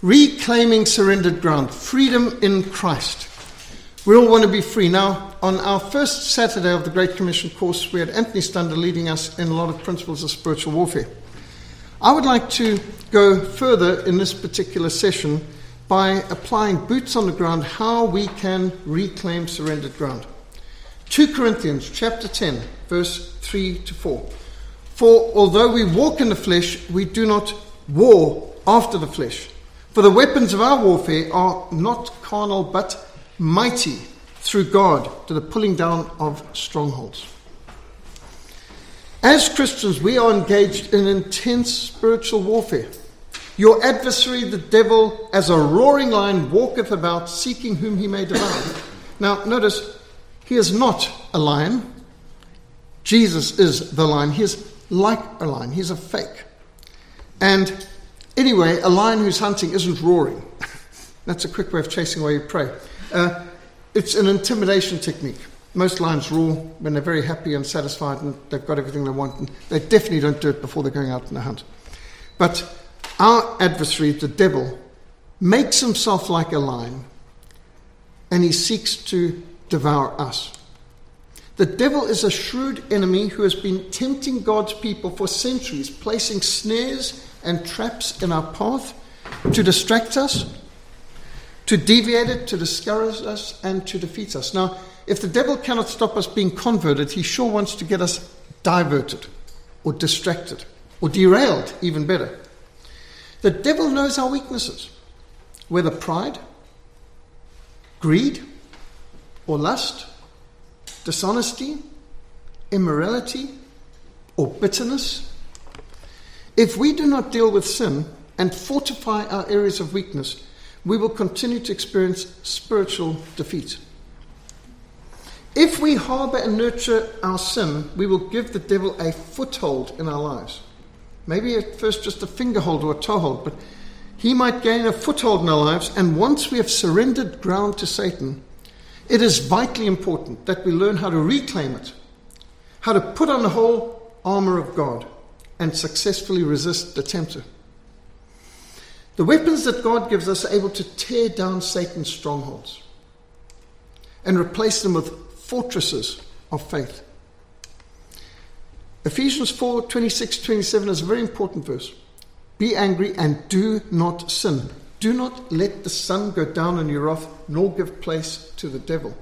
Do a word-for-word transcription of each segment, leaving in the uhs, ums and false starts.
Reclaiming surrendered ground, freedom in Christ. We all want to be free. Now, on our first Saturday of the Great Commission course, we had Anthony Stunder leading us in a lot of principles of spiritual warfare. I would like to go further in this particular session by applying boots on the ground, how we can reclaim surrendered ground. Second Corinthians chapter ten, verse three to four. For although we walk in the flesh, we do not war after the flesh. For the weapons of our warfare are not carnal, but mighty through God to the pulling down of strongholds. As Christians, we are engaged in intense spiritual warfare. Your adversary, the devil, as a roaring lion, walketh about, seeking whom he may devour. Now, notice, he is not a lion. Jesus is the lion. He is like a lion. He's a fake. And anyway, a lion who's hunting isn't roaring. That's a quick way of chasing away your prey. Uh, it's an intimidation technique. Most lions roar when they're very happy and satisfied and they've got everything they want. And they definitely don't do it before they're going out on a hunt. But our adversary, the devil, makes himself like a lion and he seeks to devour us. The devil is a shrewd enemy who has been tempting God's people for centuries, placing snares and traps in our path to distract us, to deviate it, to discourage us, and to defeat us. Now, if the devil cannot stop us being converted, he sure wants to get us diverted or distracted or derailed, even better. The devil knows our weaknesses, whether pride, greed, or lust, dishonesty, immorality, or bitterness. If we do not deal with sin and fortify our areas of weakness, we will continue to experience spiritual defeat. If we harbor and nurture our sin, we will give the devil a foothold in our lives. Maybe at first just a fingerhold or a toehold, but he might gain a foothold in our lives, and once we have surrendered ground to Satan, it is vitally important that we learn how to reclaim it, how to put on the whole armor of God and successfully resist the tempter. The weapons that God gives us are able to tear down Satan's strongholds and replace them with fortresses of faith. Ephesians four, twenty-six, twenty-seven is a very important verse. Be angry and do not sin. Do not let the sun go down in your wrath, nor give place to the devil.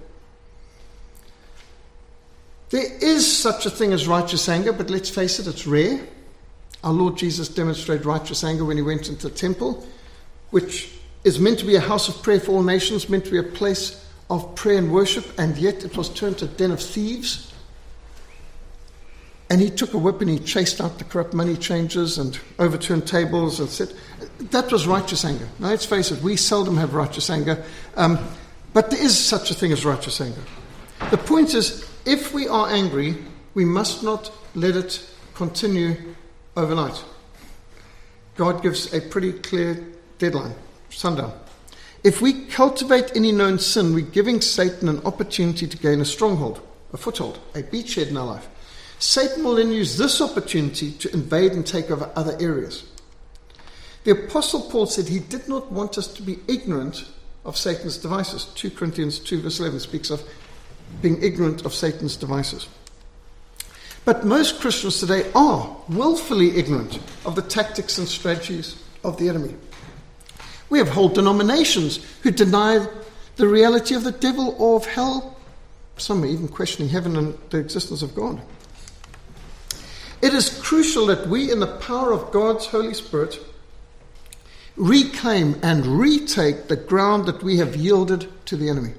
There is such a thing as righteous anger, but let's face it, it's rare. Our Lord Jesus demonstrated righteous anger when he went into the temple, which is meant to be a house of prayer for all nations, meant to be a place of prayer and worship, and yet it was turned to a den of thieves. And he took a whip and he chased out the corrupt money changers and overturned tables and said, that was righteous anger. Now let's face it, we seldom have righteous anger, um, but there is such a thing as righteous anger. The point is, if we are angry, we must not let it continue overnight. God gives a pretty clear deadline, sundown. If we cultivate any known sin, we're giving Satan an opportunity to gain a stronghold, a foothold, a beachhead in our life. Satan will then use this opportunity to invade and take over other areas. The Apostle Paul said he did not want us to be ignorant of Satan's devices. Second Corinthians two verse eleven speaks of being ignorant of Satan's devices. But most Christians today are willfully ignorant of the tactics and strategies of the enemy. We have whole denominations who deny the reality of the devil or of hell. Some are even questioning heaven and the existence of God. It is crucial that we, in the power of God's Holy Spirit, reclaim and retake the ground that we have yielded to the enemy.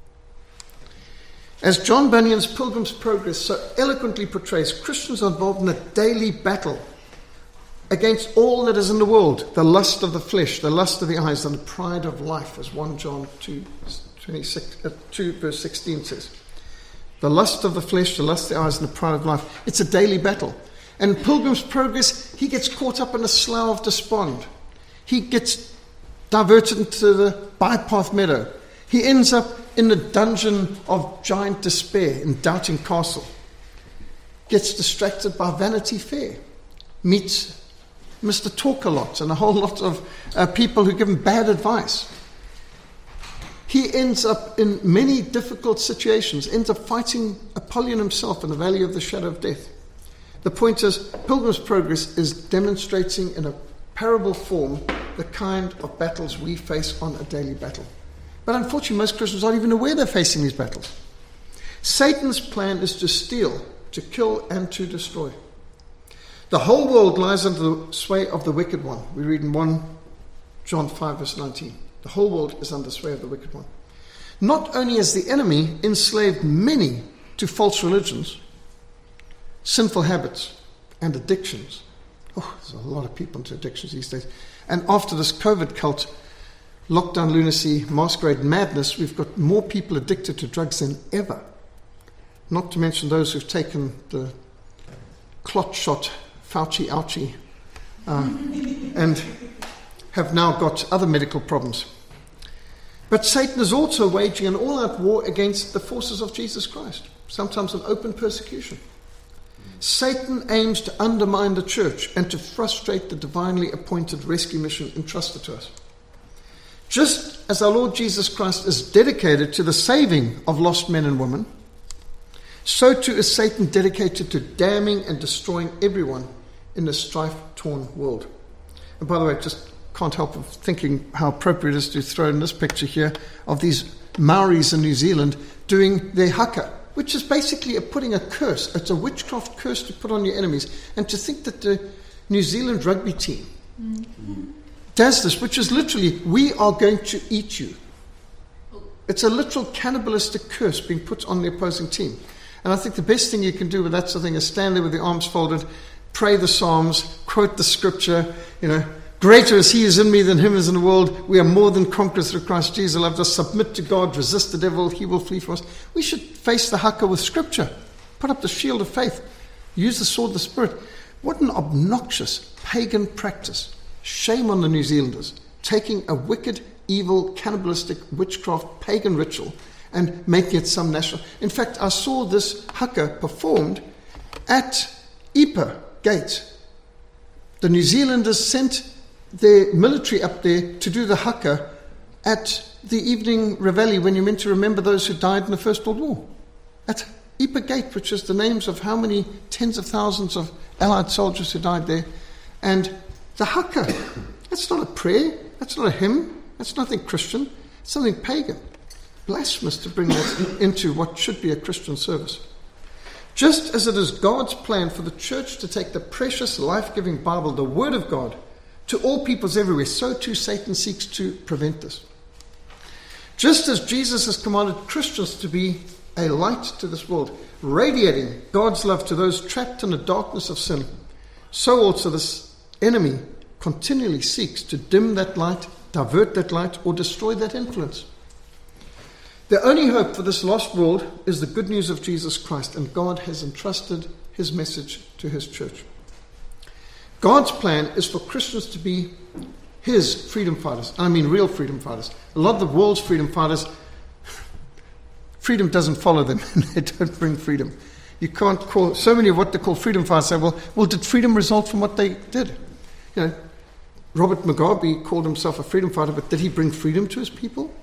As John Bunyan's Pilgrim's Progress so eloquently portrays, Christians are involved in a daily battle against all that is in the world, the lust of the flesh, the lust of the eyes, and the pride of life, as First John two, twenty-six, uh, two verse sixteen says. The lust of the flesh, the lust of the eyes, and the pride of life. It's a daily battle. And in Pilgrim's Progress, he gets caught up in a slough of despond. He gets diverted into the bypath meadow. He ends up in the dungeon of giant despair in Doubting Castle. Gets distracted by Vanity Fair. Meets Mister Talk-a-lot and a whole lot of uh, people who give him bad advice. He ends up in many difficult situations, ends up fighting Apollyon himself in the valley of the shadow of death. The point is, Pilgrim's Progress is demonstrating in a parable form the kind of battles we face on a daily battle. But unfortunately, most Christians aren't even aware they're facing these battles. Satan's plan is to steal, to kill, and to destroy. The whole world lies under the sway of the wicked one. We read in First John five, verse nineteen. The whole world is under the sway of the wicked one. Not only has the enemy enslaved many to false religions, sinful habits, and addictions. Oh, there's a lot of people into addictions these days. And after this COVID cult, lockdown lunacy, masquerade madness, we've got more people addicted to drugs than ever. Not to mention those who've taken the clot shot, Fauci ouchie, uh, and have now got other medical problems. But Satan is also waging an all-out war against the forces of Jesus Christ, sometimes an open persecution. Satan aims to undermine the church and to frustrate the divinely appointed rescue mission entrusted to us. Just as our Lord Jesus Christ is dedicated to the saving of lost men and women, so too is Satan dedicated to damning and destroying everyone in this strife-torn world. And by the way, just can't help but thinking how appropriate it is to throw in this picture here of these Maoris in New Zealand doing their haka, which is basically a putting a curse. It's a witchcraft curse to put on your enemies. And to think that the New Zealand rugby team mm-hmm. does this, which is literally, we are going to eat you. It's a literal cannibalistic curse being put on the opposing team. And I think the best thing you can do with that sort of thing is stand there with the arms folded, pray the Psalms, quote the scripture, you know, greater is he is in me than him is in the world. We are more than conquerors through Christ Jesus who loved us. Submit to God, resist the devil, he will flee from us. We should face the haka with scripture. Put up the shield of faith. Use the sword of the Spirit. What an obnoxious pagan practice. Shame on the New Zealanders. Taking a wicked, evil, cannibalistic, witchcraft, pagan ritual and making it some national. In fact, I saw this haka performed at Ipa Gate. The New Zealanders sent their military up there to do the haka at the evening reveille when you're meant to remember those who died in the First World War. At Ipa Gate, which is the names of how many tens of thousands of Allied soldiers who died there. And the haka, that's not a prayer, that's not a hymn, that's nothing Christian, it's something pagan. Blasphemous to bring that into what should be a Christian service. Just as it is God's plan for the church to take the precious, life-giving Bible, the Word of God, to all peoples everywhere, so too Satan seeks to prevent this. Just as Jesus has commanded Christians to be a light to this world, radiating God's love to those trapped in the darkness of sin, so also this enemy continually seeks to dim that light, divert that light, or destroy that influence. The only hope for this lost world is the good news of Jesus Christ, and God has entrusted his message to his church. God's plan is for Christians to be his freedom fighters. I mean real freedom fighters. A lot of the world's freedom fighters, freedom doesn't follow them, and they don't bring freedom. You can't call, so many of what they call freedom fighters say, well, well, did freedom result from what they did? You know, Robert Mugabe called himself a freedom fighter, but did he bring freedom to his people?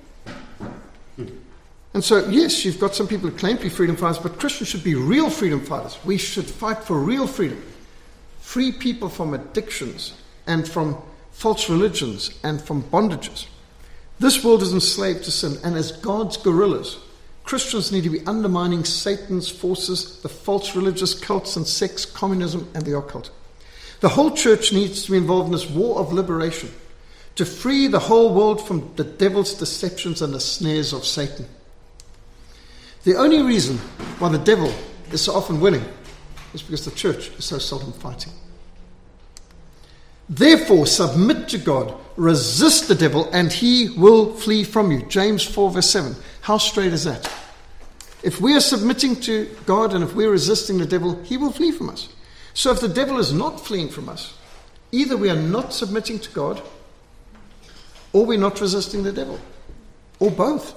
And so, yes, you've got some people who claim to be freedom fighters, but Christians should be real freedom fighters. We should fight for real freedom. Free people from addictions and from false religions and from bondages. This world is enslaved to sin, and as God's guerrillas, Christians need to be undermining Satan's forces, the false religious cults and sects, communism and the occult. The whole church needs to be involved in this war of liberation to free the whole world from the devil's deceptions and the snares of Satan. The only reason why the devil is so often winning is because the church is so seldom fighting. Therefore, submit to God, resist the devil, and he will flee from you. James four, verse seven. How straight is that? If we are submitting to God and if we're resisting the devil, he will flee from us. So if the devil is not fleeing from us, either we are not submitting to God or we're not resisting the devil, or both.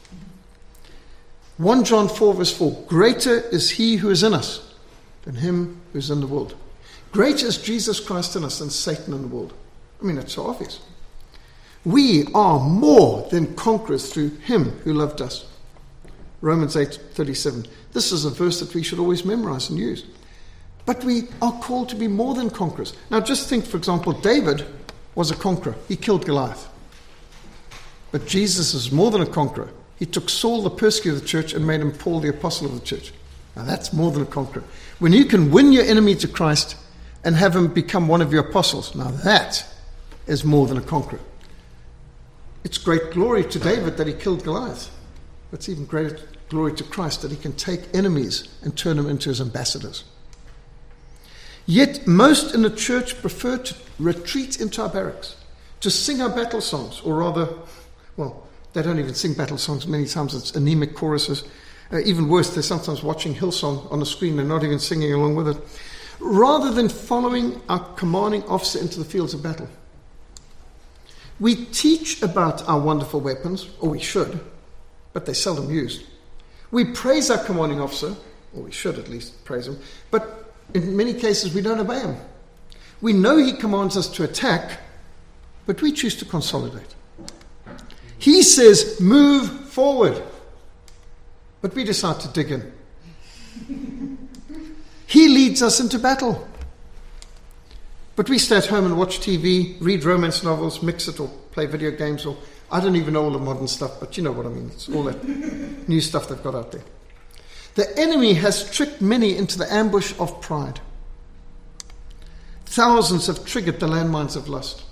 First John four, verse four. Greater is he who is in us than him who is in the world. Greater is Jesus Christ in us than Satan in the world. I mean, it's so obvious. We are more than conquerors through him who loved us. Romans eight thirty-seven. This is a verse that we should always memorize and use. But we are called to be more than conquerors. Now just think, for example, David was a conqueror. He killed Goliath. But Jesus is more than a conqueror. He took Saul, the persecutor of the church, and made him Paul, the apostle of the church. Now that's more than a conqueror. When you can win your enemy to Christ and have him become one of your apostles, now that is more than a conqueror. It's great glory to David that he killed Goliath. It's even greater glory to Christ that he can take enemies and turn them into his ambassadors. Yet most in the church prefer to retreat into our barracks, to sing our battle songs, or rather, well, they don't even sing battle songs. Many times it's anemic choruses. Uh, even worse, they're sometimes watching Hillsong on the screen and not even singing along with it, rather than following our commanding officer into the fields of battle. We teach about our wonderful weapons, or we should, but they're seldom used. We praise our commanding officer, or we should at least praise him, but in many cases we don't obey him. We know he commands us to attack, but we choose to consolidate. He says, move forward, but we decide to dig in. He leads us into battle, but we stay at home and watch T V, read romance novels, mix it, or play video games, or I don't even know all the modern stuff, but you know what I mean. It's all that new stuff they've got out there. The enemy has tricked many into the ambush of pride. Thousands have triggered the landmines of lust.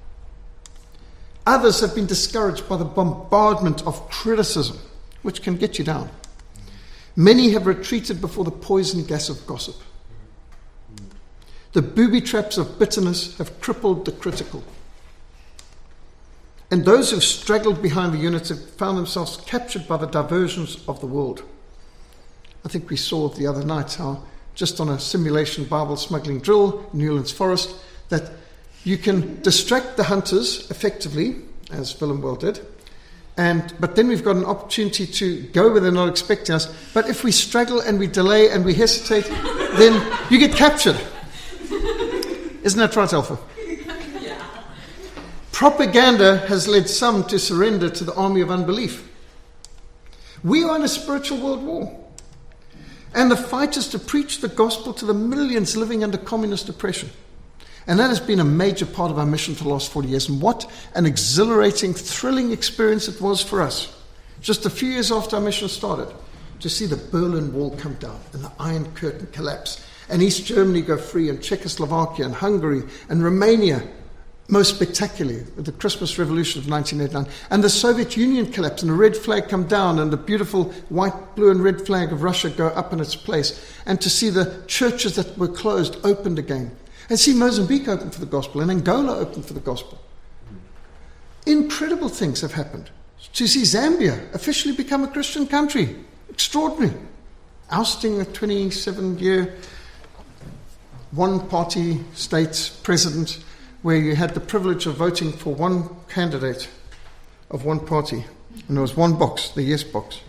Others have been discouraged by the bombardment of criticism, which can get you down. Many have retreated before the poison gas of gossip. The booby traps of bitterness have crippled the critical. And those who've straggled behind the units have found themselves captured by the diversions of the world. I think we saw the other night how, just on a simulation Bible smuggling drill in Newlands Forest, that you can distract the hunters effectively, as Willem well did, and but then we've got an opportunity to go where they're not expecting us. But if we struggle and we delay and we hesitate, then you get captured. Isn't that right, Alpha? Yeah. Propaganda has led some to surrender to the army of unbelief. We are in a spiritual world war. And the fight is to preach the gospel to the millions living under communist oppression. And that has been a major part of our mission for the last forty years. And what an exhilarating, thrilling experience it was for us, just a few years after our mission started, to see the Berlin Wall come down and the Iron Curtain collapse, and East Germany go free, and Czechoslovakia and Hungary and Romania, most spectacularly, the Christmas Revolution of nineteen eighty-nine, and the Soviet Union collapse, and the red flag come down, and the beautiful white, blue, and red flag of Russia go up in its place, and to see the churches that were closed opened again, and see Mozambique open for the gospel, and Angola open for the gospel. Incredible things have happened. To see Zambia officially become a Christian country, extraordinary. Ousting a twenty-seven-year one-party state president, where you had the privilege of voting for one candidate of one party, and there was one box, the yes box.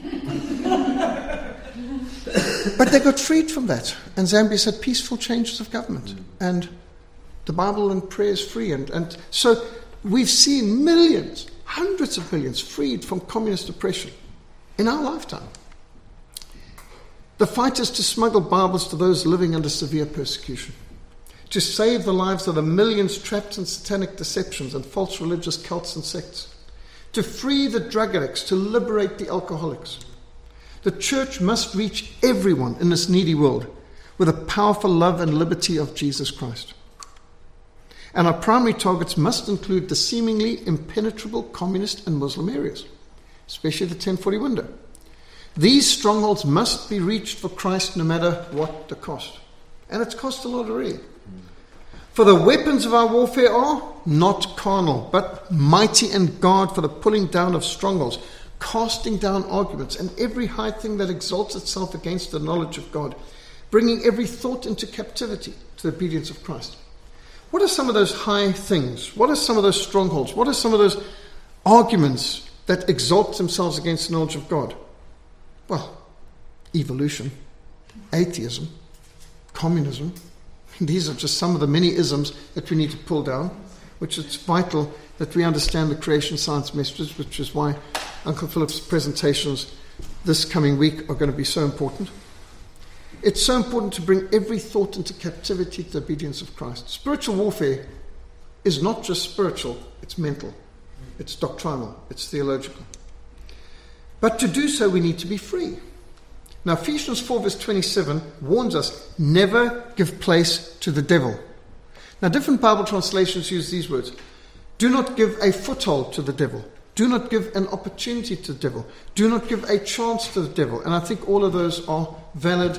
But they got freed from that, and Zambia's had peaceful changes of government, and the Bible and prayer is free. And, and so we've seen millions, hundreds of millions freed from communist oppression in our lifetime. The fight is to smuggle Bibles to those living under severe persecution, to save the lives of the millions trapped in satanic deceptions and false religious cults and sects, to free the drug addicts, to liberate the alcoholics. The church must reach everyone in this needy world with the powerful love and liberty of Jesus Christ. And our primary targets must include the seemingly impenetrable communist and Muslim areas, especially the ten forty window. These strongholds must be reached for Christ no matter what the cost. And it's cost a lot already. For the weapons of our warfare are not carnal, but mighty in God for the pulling down of strongholds, casting down arguments and every high thing that exalts itself against the knowledge of God, bringing every thought into captivity to the obedience of Christ. What are some of those high things? What are some of those strongholds? What are some of those arguments that exalt themselves against the knowledge of God? Well, evolution, atheism, communism, These are just some of the many isms that we need to pull down, which it's vital that we understand the creation science messages, which is why Uncle Philip's presentations this coming week are going to be so important. It's so important to bring every thought into captivity to the obedience of Christ. Spiritual warfare is not just spiritual, it's mental, it's doctrinal, it's theological. But to do so, we need to be free. Now, Ephesians four verse twenty-seven warns us, never give place to the devil. Now, different Bible translations use these words. Do not give a foothold to the devil. Do not give an opportunity to the devil. Do not give a chance to the devil. And I think all of those are valid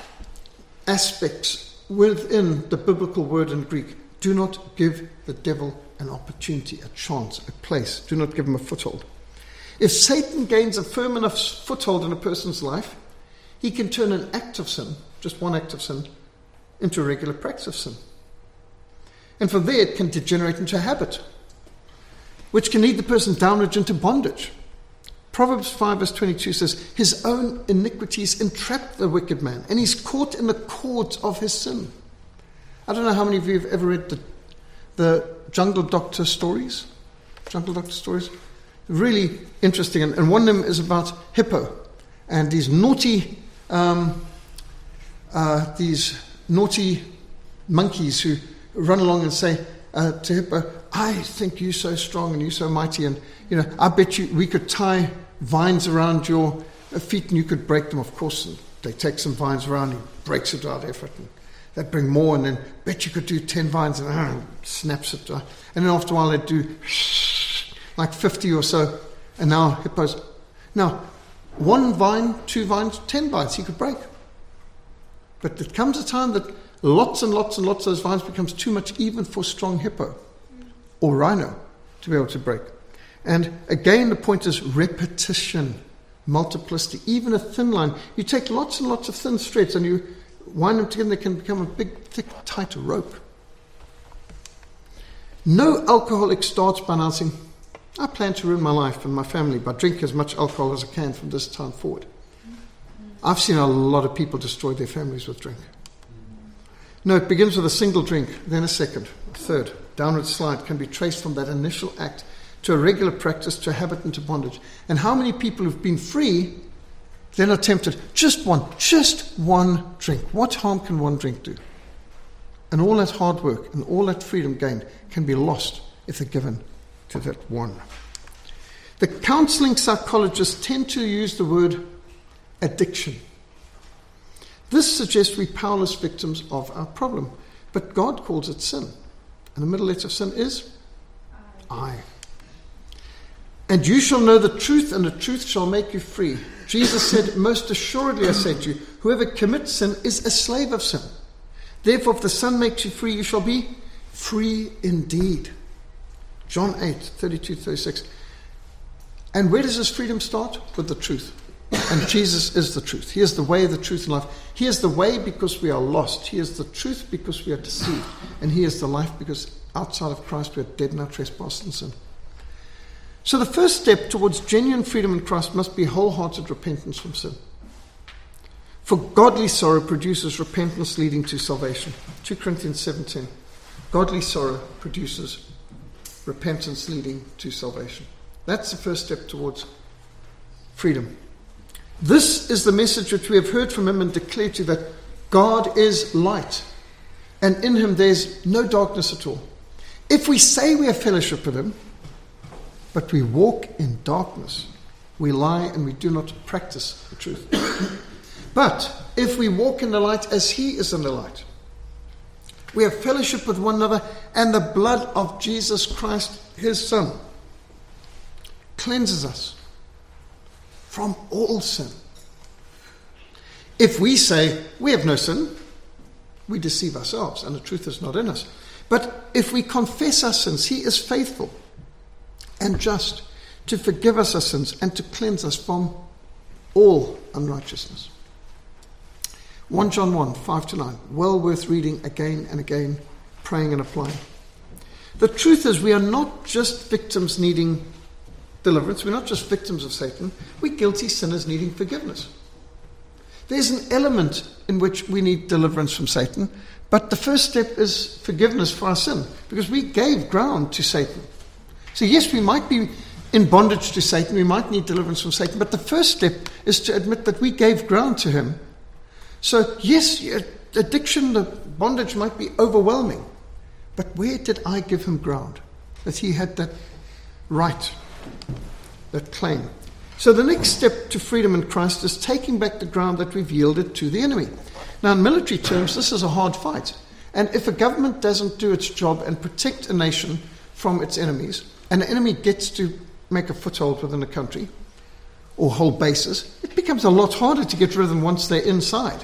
aspects within the biblical word in Greek. Do not give the devil an opportunity, a chance, a place. Do not give him a foothold. If Satan gains a firm enough foothold in a person's life, he can turn an act of sin, just one act of sin, into a regular practice of sin. And from there it can degenerate into a habit, which can lead the person downwards into bondage. Proverbs five verse twenty-two says, his own iniquities entrap the wicked man, and he's caught in the cords of his sin. I don't know how many of you have ever read the, the Jungle Doctor stories. Jungle Doctor stories. Really interesting. And, and one of them is about Hippo. And these naughty, um, uh, these naughty monkeys who run along and say uh, to Hippo, I think you're so strong and you're so mighty, and you know, I bet you we could tie vines around your feet and you could break them. Of course, and they take some vines around, he breaks it without effort, and they bring more, and then bet you could do ten vines, and uh, snaps it. Uh, and then after a while they do like fifty or so, and now Hippo's now one vine, two vines, ten vines he could break. But there comes a time that lots and lots and lots of those vines becomes too much even for strong hippo or rhino to be able to break. And again, the point is repetition, multiplicity. Even a thin line, you take lots and lots of thin threads and you wind them together, they can become a big, thick, tight rope. No alcoholic starts by announcing, I plan to ruin my life and my family by drinking as much alcohol as I can from this time forward. I've seen a lot of people destroy their families with drink. No, it begins with a single drink, then a second, a third. Downward slide can be traced from that initial act to a regular practice, to a habit, and to bondage. And how many people who've been free then are tempted, just one, just one drink. What harm can one drink do? And all that hard work and all that freedom gained can be lost if they're given to that one. The counseling psychologists tend to use the word addiction. This suggests we're powerless victims of our problem. But God calls it sin. And the middle letter of sin is I. And you shall know the truth, and the truth shall make you free. Jesus said, most assuredly I say to you, whoever commits sin is a slave of sin. Therefore, if the Son makes you free, you shall be free indeed. John eight, thirty-two, thirty-six. And where does this freedom start? With the truth. And Jesus is the truth. He is the way, the truth, and life. He is the way because we are lost. He is the truth because we are deceived. And He is the life because outside of Christ we are dead in our trespass and sin. So the first step towards genuine freedom in Christ must be wholehearted repentance from sin. For godly sorrow produces repentance leading to salvation. Second Corinthians seventeen. Godly sorrow produces repentance leading to salvation. That's the first step towards freedom. This is the message which we have heard from Him and declared to you, that God is light, and in Him there's no darkness at all. If we say we have fellowship with Him, but we walk in darkness, we lie and we do not practice the truth. But if we walk in the light as He is in the light, we have fellowship with one another, and the blood of Jesus Christ, His Son, cleanses us from all sin. If we say we have no sin, we deceive ourselves and the truth is not in us. But if we confess our sins, He is faithful and just to forgive us our sins and to cleanse us from all unrighteousness. First John one, five to nine. Well worth reading again and again, praying and applying. The truth is, we are not just victims needing deliverance. We're not just victims of Satan. We're guilty sinners needing forgiveness. there's an element in which we need deliverance from Satan, but the first step is forgiveness for our sin, because we gave ground to Satan. So yes, we might be in bondage to Satan, we might need deliverance from Satan, but the first step is to admit that we gave ground to him. So yes, addiction, the bondage might be overwhelming, but where did I give him ground? That he had that right, that claim. So the next step to freedom in Christ is taking back the ground that we've yielded to the enemy. Now, in military terms, this is a hard fight. And if a government doesn't do its job and protect a nation from its enemies, and the enemy gets to make a foothold within a country or hold bases, it becomes a lot harder to get rid of them once they're inside.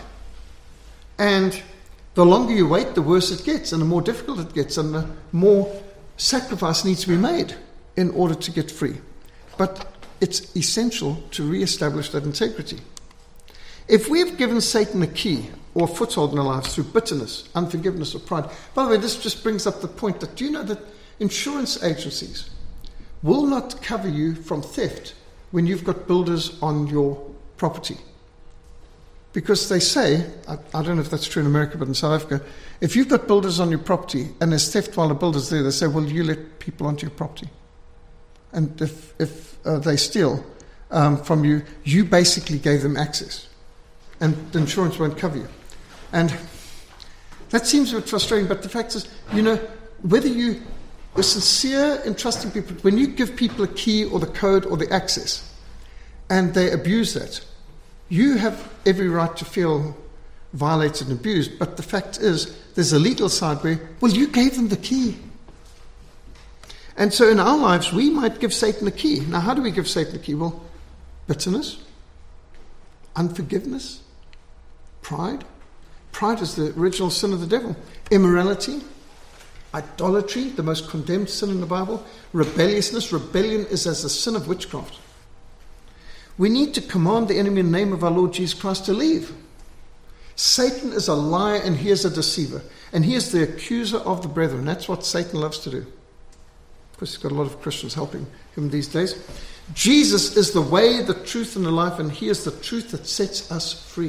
And the longer you wait, the worse it gets, and the more difficult it gets, and the more sacrifice needs to be made in order to get free. But it's essential to re-establish that integrity. If we've given Satan a key or a foothold in our lives through bitterness, unforgiveness, or pride, by the way, this just brings up the point that, do you know that insurance agencies will not cover you from theft when you've got builders on your property? Because they say, I, I don't know if that's true in America, but in South Africa, if you've got builders on your property and there's theft while the builder's there, they say, well, you let people onto your property. And if, if uh, they steal um, from you, you basically gave them access. And the insurance won't cover you. And that seems a bit frustrating, but the fact is, you know, whether you are sincere in trusting people, when you give people a key or the code or the access, and they abuse that, you have every right to feel violated and abused, but the fact is, there's a legal side where, well, you gave them the key. And so in our lives, we might give Satan a key. Now, how do we give Satan a key? Well, bitterness, unforgiveness, pride. Pride is the original sin of the devil. Immorality, idolatry, the most condemned sin in the Bible. Rebelliousness. Rebellion is as the sin of witchcraft. We need to command the enemy in the name of our Lord Jesus Christ to leave. Satan is a liar and he is a deceiver. And he is the accuser of the brethren. That's what Satan loves to do. Of course, he's got a lot of Christians helping him these days. Jesus is the way, the truth, and the life, and he is the truth that sets us free.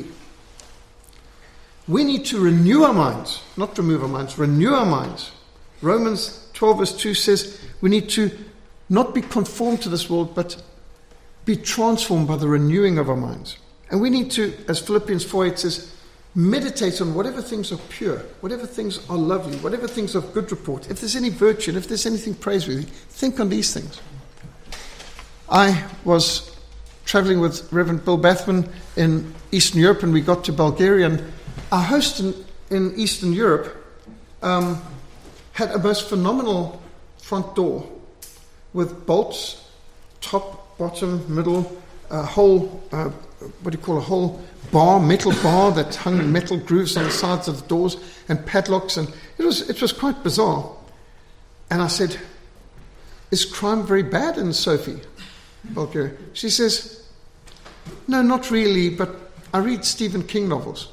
We need to renew our minds, not remove our minds, renew our minds. Romans twelve verse two says we need to not be conformed to this world, but be transformed by the renewing of our minds. And we need to, as Philippians four eight says, meditate on whatever things are pure, whatever things are lovely, whatever things are of good report. If there's any virtue, and if there's anything praiseworthy, think on these things. I was traveling with Reverend Bill Bathman in Eastern Europe, and we got to Bulgaria, and our host in, in Eastern Europe um, had a most phenomenal front door with bolts, top, bottom, middle, a whole, uh, what do you call a whole bar, metal bar that hung in metal grooves on the sides of the doors and padlocks, and it was it was quite bizarre. And I said, "Is crime very bad in Sophie, Bulgaria?" She says, "No, not really, but I read Stephen King novels."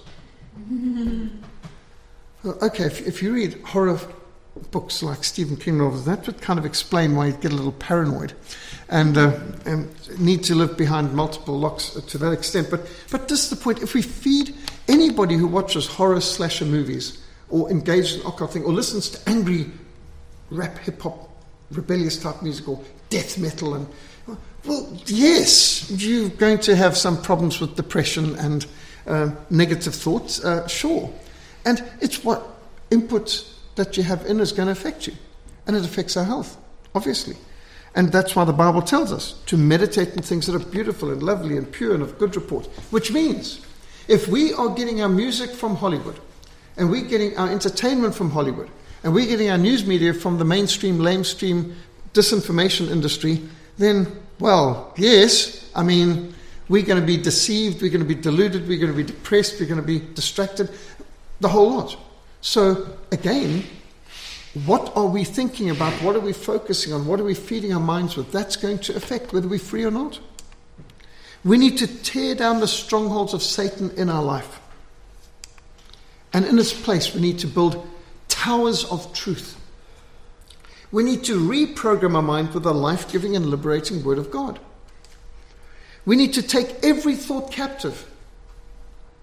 Well, okay, if, if you read horror books like Stephen King novels, that would kind of explain why you get a little paranoid and, uh, and need to live behind multiple locks to that extent. But but this is the point. If we feed anybody who watches horror slasher movies or engages in occult thing or listens to angry rap, hip-hop, rebellious type music or death metal, and well, yes, you're going to have some problems with depression and uh, negative thoughts, uh, sure. And it's what input that you have in is going to affect you. And it affects our health, obviously. And that's why the Bible tells us to meditate on things that are beautiful and lovely and pure and of good report. Which means, if we are getting our music from Hollywood, and we're getting our entertainment from Hollywood, and we're getting our news media from the mainstream, lamestream, disinformation industry, then, well, yes, I mean, we're going to be deceived, we're going to be deluded, we're going to be depressed, we're going to be distracted, the whole lot. So, again, what are we thinking about? What are we focusing on? What are we feeding our minds with? That's going to affect whether we're free or not. We need to tear down the strongholds of Satan in our life. And in its place, we need to build towers of truth. We need to reprogram our mind with the life-giving and liberating Word of God. We need to take every thought captive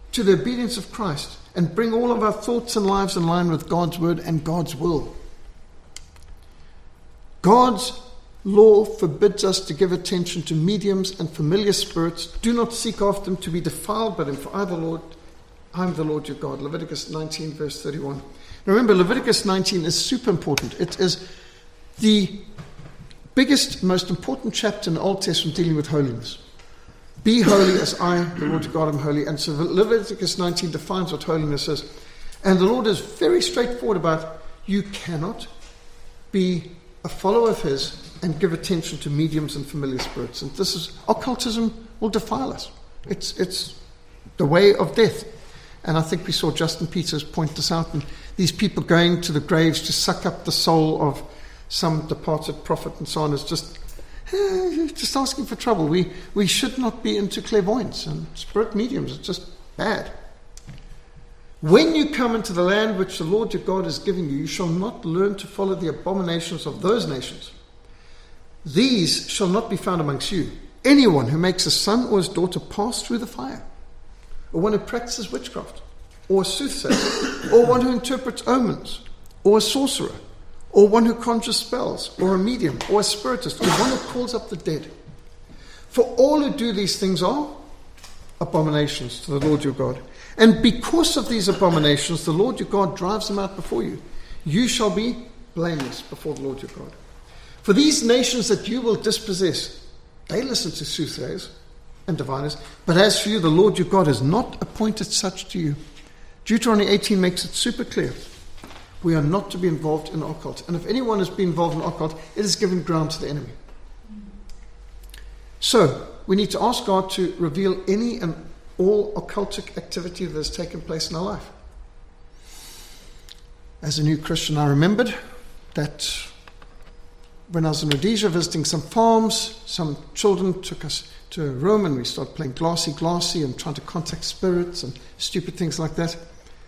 to the obedience of Christ and bring all of our thoughts and lives in line with God's word and God's will. God's law forbids us to give attention to mediums and familiar spirits. Do not seek after them to be defiled by them, for I, the Lord, I am the Lord your God. Leviticus nineteen, verse thirty-one. Now remember, Leviticus nineteen is super important. It is the biggest, most important chapter in the Old Testament dealing with holiness. Be holy as I, the Lord your God, am holy. And so Leviticus nineteen defines what holiness is. And the Lord is very straightforward about you cannot be a follower of his and give attention to mediums and familiar spirits. And this is, occultism will defile us. It's it's the way of death. And I think we saw Justin Peters point this out. And these people going to the graves to suck up the soul of some departed prophet and so on is just eh, just asking for trouble. We we should not be into clairvoyance and spirit mediums. It's just bad. When you come into the land which the Lord your God is giving you, you shall not learn to follow the abominations of those nations. These shall not be found amongst you. Anyone who makes a son or his daughter pass through the fire, or one who practices witchcraft, or a soothsayer, or one who interprets omens, or a sorcerer, or one who conjures spells, or a medium, or a spiritist, or one who calls up the dead. For all who do these things are abominations to the Lord your God. And because of these abominations, the Lord your God drives them out before you. You shall be blameless before the Lord your God. For these nations that you will dispossess, they listen to soothsayers and diviners. But as for you, the Lord your God has not appointed such to you. Deuteronomy eighteen makes it super clear. We are not to be involved in occult. And if anyone has been involved in occult, it is giving ground to the enemy. So, we need to ask God to reveal any and all occultic activity that has taken place in our life. As a new Christian, I remembered that when I was in Rhodesia visiting some farms, some children took us to a room and we started playing glassy glassy and trying to contact spirits and stupid things like that.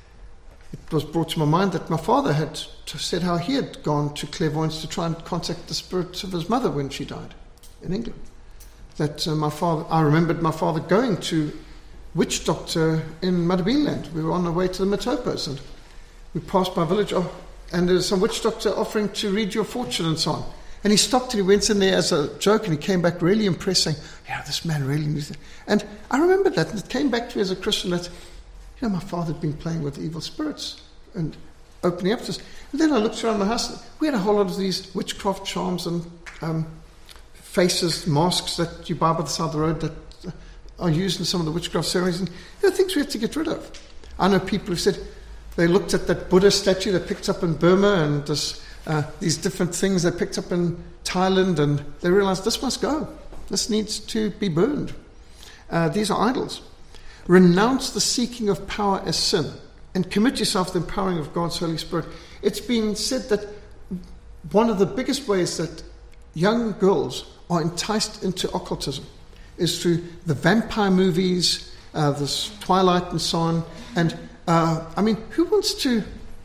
It was brought to my mind that my father had said how he had gone to clairvoyance to try and contact the spirit of his mother when she died in England. That uh, my father, I remembered my father going to witch doctor in Madabeeland. We were on the way to the Matopos and we passed by a village oh, and there was some witch doctor offering to read your fortune and so on. And he stopped and he went in there as a joke and he came back really impressed saying, yeah, this man really knows it. And I remembered that and it came back to me as a Christian that, you know, my father had been playing with evil spirits and opening up to us. And then I looked around the house. We had a whole lot of these witchcraft charms and um, faces, masks that you buy by the side of the road that are used in some of the witchcraft ceremonies. And there are things we have to get rid of. I know people who said they looked at that Buddha statue they picked up in Burma and this, uh, these different things they picked up in Thailand, and they realized this must go. This needs to be burned. Uh, these are idols. Renounce the seeking of power as sin and commit yourself to the empowering of God's Holy Spirit. It's been said that one of the biggest ways that young girls are enticed into occultism is through the vampire movies, uh, this Twilight and so on. And, uh, I mean, who wants to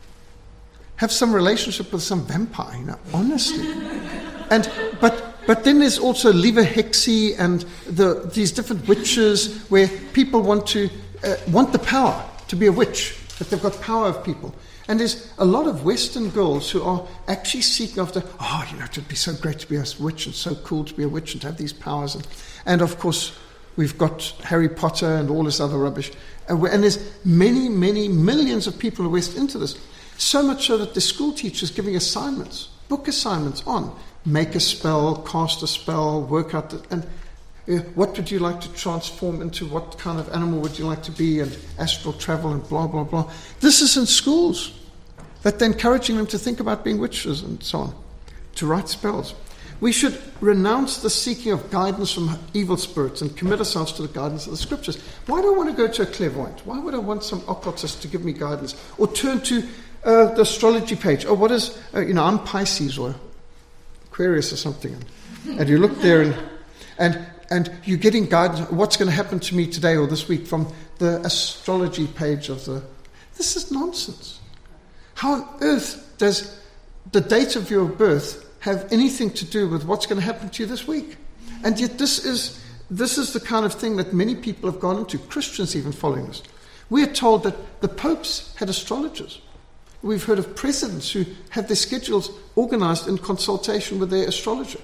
have some relationship with some vampire, you know, honestly? and But but then there's also Lever Hexy and the, these different witches where people want to uh, want the power to be a witch, that they've got power of people. And there's a lot of Western girls who are actually seeking after, oh, you know, it would be so great to be a witch and so cool to be a witch and to have these powers. And, and of course, we've got Harry Potter and all this other rubbish. And, and there's many, many millions of people in the West into this. So much so that the school teachers giving assignments, book assignments on make a spell, cast a spell, work out, the, and uh, what would you like to transform into, what kind of animal would you like to be, and astral travel and blah, blah, blah. This is in schools, that they're encouraging them to think about being witches and so on, to write spells. We should renounce the seeking of guidance from evil spirits and commit ourselves to the guidance of the scriptures. Why do I want to go to a clairvoyant? Why would I want some occultist to give me guidance? Or turn to uh, the astrology page. Oh, what is, uh, you know, I'm Pisces or Aquarius or something. And you look there and and and you're getting guidance. What's going to happen to me today or this week from the astrology page of the... This is nonsense. How on earth does the date of your birth have anything to do with what's going to happen to you this week? And yet this is this is the kind of thing that many people have gone into, Christians even following this, We are told that the popes had astrologers. We've heard of presidents who have their schedules organized in consultation with their astrologer.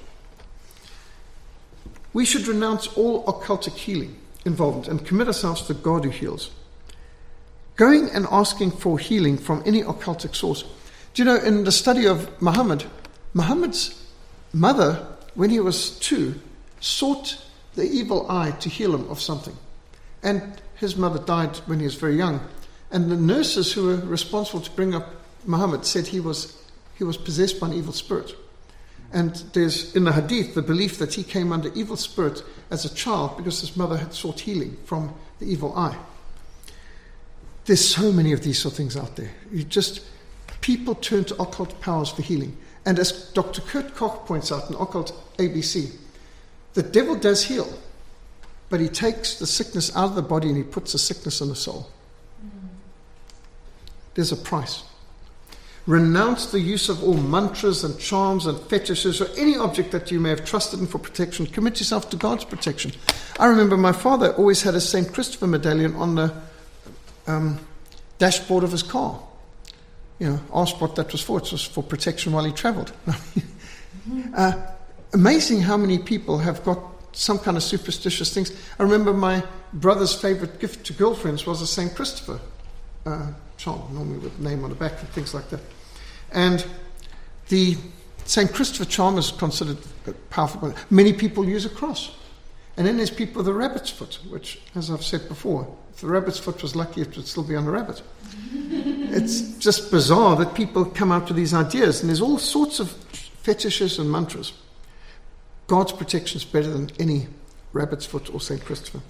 We should renounce all occultic healing involvement and commit ourselves to God who heals. Going and asking for healing from any occultic source. Do you know, in the study of Muhammad, Muhammad's mother, when he was two, sought the evil eye to heal him of something. And his mother died when he was very young. And the nurses who were responsible to bring up Muhammad said he was he was possessed by an evil spirit. And there's, in the hadith, the belief that he came under evil spirit as a child because his mother had sought healing from the evil eye. There's so many of these sort of things out there. You just, people turn to occult powers for healing. And as Doctor Kurt Koch points out in Occult A B C, the devil does heal, but he takes the sickness out of the body and he puts the sickness in the soul. There's a price. Renounce the use of all mantras and charms and fetishes or any object that you may have trusted in for protection. Commit yourself to God's protection. I remember my father always had a Saint Christopher medallion on the um, dashboard of his car. You know, asked what that was for. It was for protection while he traveled. uh, amazing how many people have got some kind of superstitious things. I remember my brother's favorite gift to girlfriends was a Saint Christopher uh, charm, normally with a name on the back and things like that. And the Saint Christopher charm is considered powerful. Many people use a cross. And then there's people with a rabbit's foot, which, as I've said before, if the rabbit's foot was lucky, it would still be on a rabbit. It's just bizarre that people come out with these ideas. And there's all sorts of fetishes and mantras. God's protection is better than any rabbit's foot or Saint Christopher.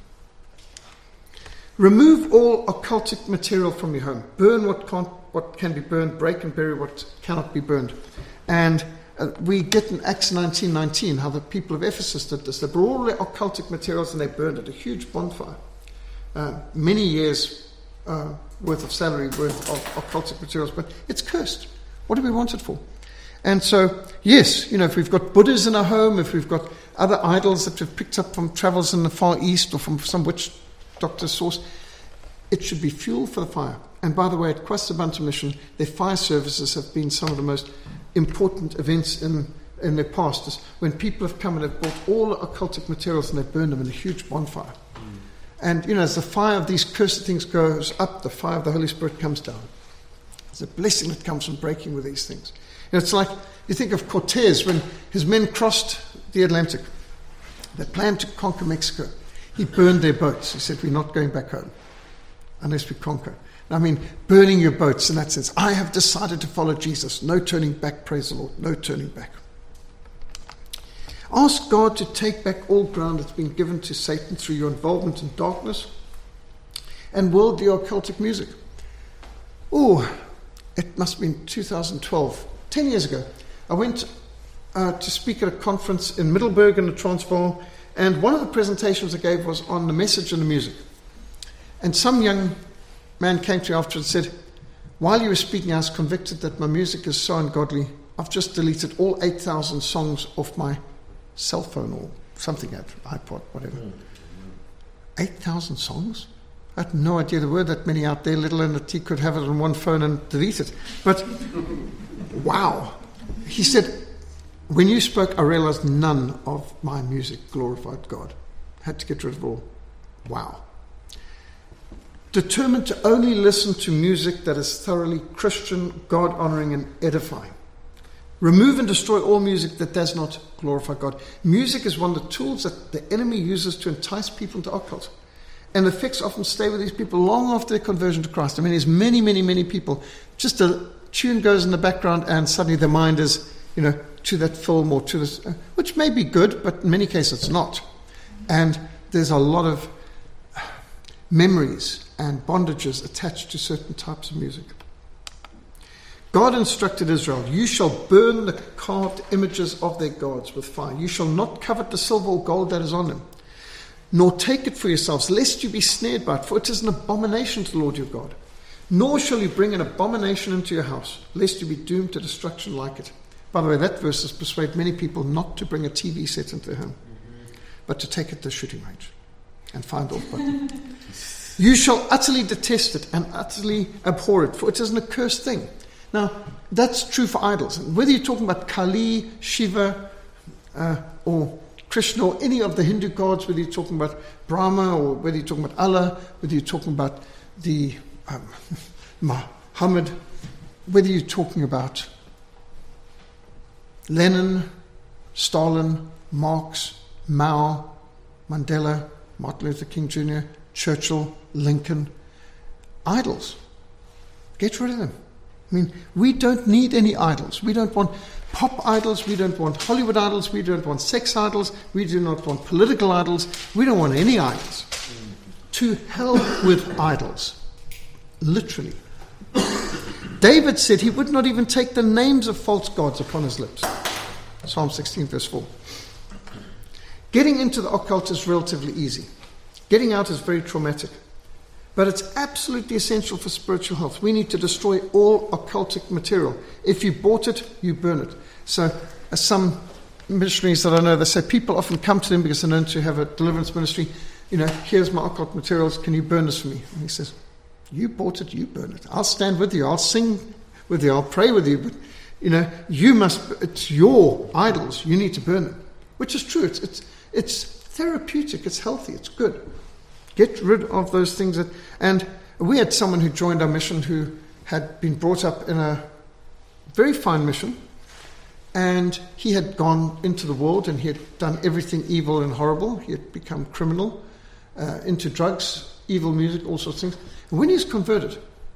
Remove all occultic material from your home. Burn what can't, what can be burned. Break and bury what cannot be burned. And uh, we get in Acts nineteen nineteen how the people of Ephesus did this. They brought all their occultic materials and they burned it. A huge bonfire. Uh, many years uh, worth of salary worth of occultic materials. But it's cursed. What do we want it for? And so, yes, you know, if we've got Buddhas in our home, if we've got other idols that we've picked up from travels in the Far East or from some witch doctor's source, it should be fuel for the fire. And by the way, at Kwasa Bantu Mission, their fire services have been some of the most important events in, in their past. Is when people have come and have brought all the occultic materials and they've burned them in a huge bonfire. Mm. And, you know, as the fire of these cursed things goes up, the fire of the Holy Spirit comes down. There's a blessing that comes from breaking with these things. You know, it's like, you think of Cortez when his men crossed the Atlantic. They planned to conquer Mexico. He burned their boats. He said, we're not going back home unless we conquer. I mean, burning your boats in that sense. I have decided to follow Jesus. No turning back, praise the Lord. No turning back. Ask God to take back all ground that's been given to Satan through your involvement in darkness and worldly occultic music. Oh, it must have been two thousand twelve, ten years ago. I went uh, to speak at a conference in Middelburg in the Transvaal, and one of the presentations I gave was on the message and the music. And some young man came to me afterwards and said, while you were speaking, I was convicted that my music is so ungodly, I've just deleted all eight thousand songs off my cell phone or something, iPod, whatever. eight thousand songs? I had no idea there were that many out there, let alone that he could have it on one phone and delete it. But, wow. He said, when you spoke, I realized none of my music glorified God. Had to get rid of it all. Wow. Determined to only listen to music that is thoroughly Christian, God-honoring, and edifying. Remove and destroy all music that does not glorify God. Music is one of the tools that the enemy uses to entice people into occult. And the effects often stay with these people long after their conversion to Christ. I mean, there's many, many, many people. Just a tune goes in the background and suddenly their mind is, you know, to that film or to this, uh, which may be good, but in many cases it's not. And there's a lot of memories and bondages attached to certain types of music. God instructed Israel, you shall burn the carved images of their gods with fire. You shall not covet the silver or gold that is on them, nor take it for yourselves, lest you be snared by it, for it is an abomination to the Lord your God. Nor shall you bring an abomination into your house, lest you be doomed to destruction like it. By the way, that verse has persuaded many people not to bring a T V set into their home, but to take it to the shooting range. and find off button. You shall utterly detest it and utterly abhor it, for it is an accursed thing. Now, that's true for idols. Whether you're talking about Kali, Shiva, uh, or Krishna, or any of the Hindu gods, whether you're talking about Brahma, or whether you're talking about Allah, whether you're talking about the um, Muhammad, whether you're talking about Lenin, Stalin, Marx, Mao, Mandela, Martin Luther King Junior, Churchill, Lincoln, idols. Get rid of them. I mean, we don't need any idols. We don't want pop idols. We don't want Hollywood idols. We don't want sex idols. We do not want political idols. We don't want any idols. To hell with idols. Literally. David said he would not even take the names of false gods upon his lips. Psalm sixteen, verse four. Getting into the occult is relatively easy. Getting out is very traumatic. But it's absolutely essential for spiritual health. We need to destroy all occultic material. If you bought it, you burn it. So uh, some missionaries that I know, they say people often come to them because they're known to have a deliverance ministry. You know, here's my occult materials. Can you burn this for me? And he says, you bought it, you burn it. I'll stand with you. I'll sing with you. I'll pray with you. But, you know, you must, it's your idols. You need to burn them. Which is true. It's, it's, it's therapeutic. It's healthy. It's good. Get rid of those things. That, and we had someone who joined our mission who had been brought up in a very fine mission, and he had gone into the world and he had done everything evil and horrible. He had become criminal, uh, into drugs, evil music, all sorts of things. And when he was converted,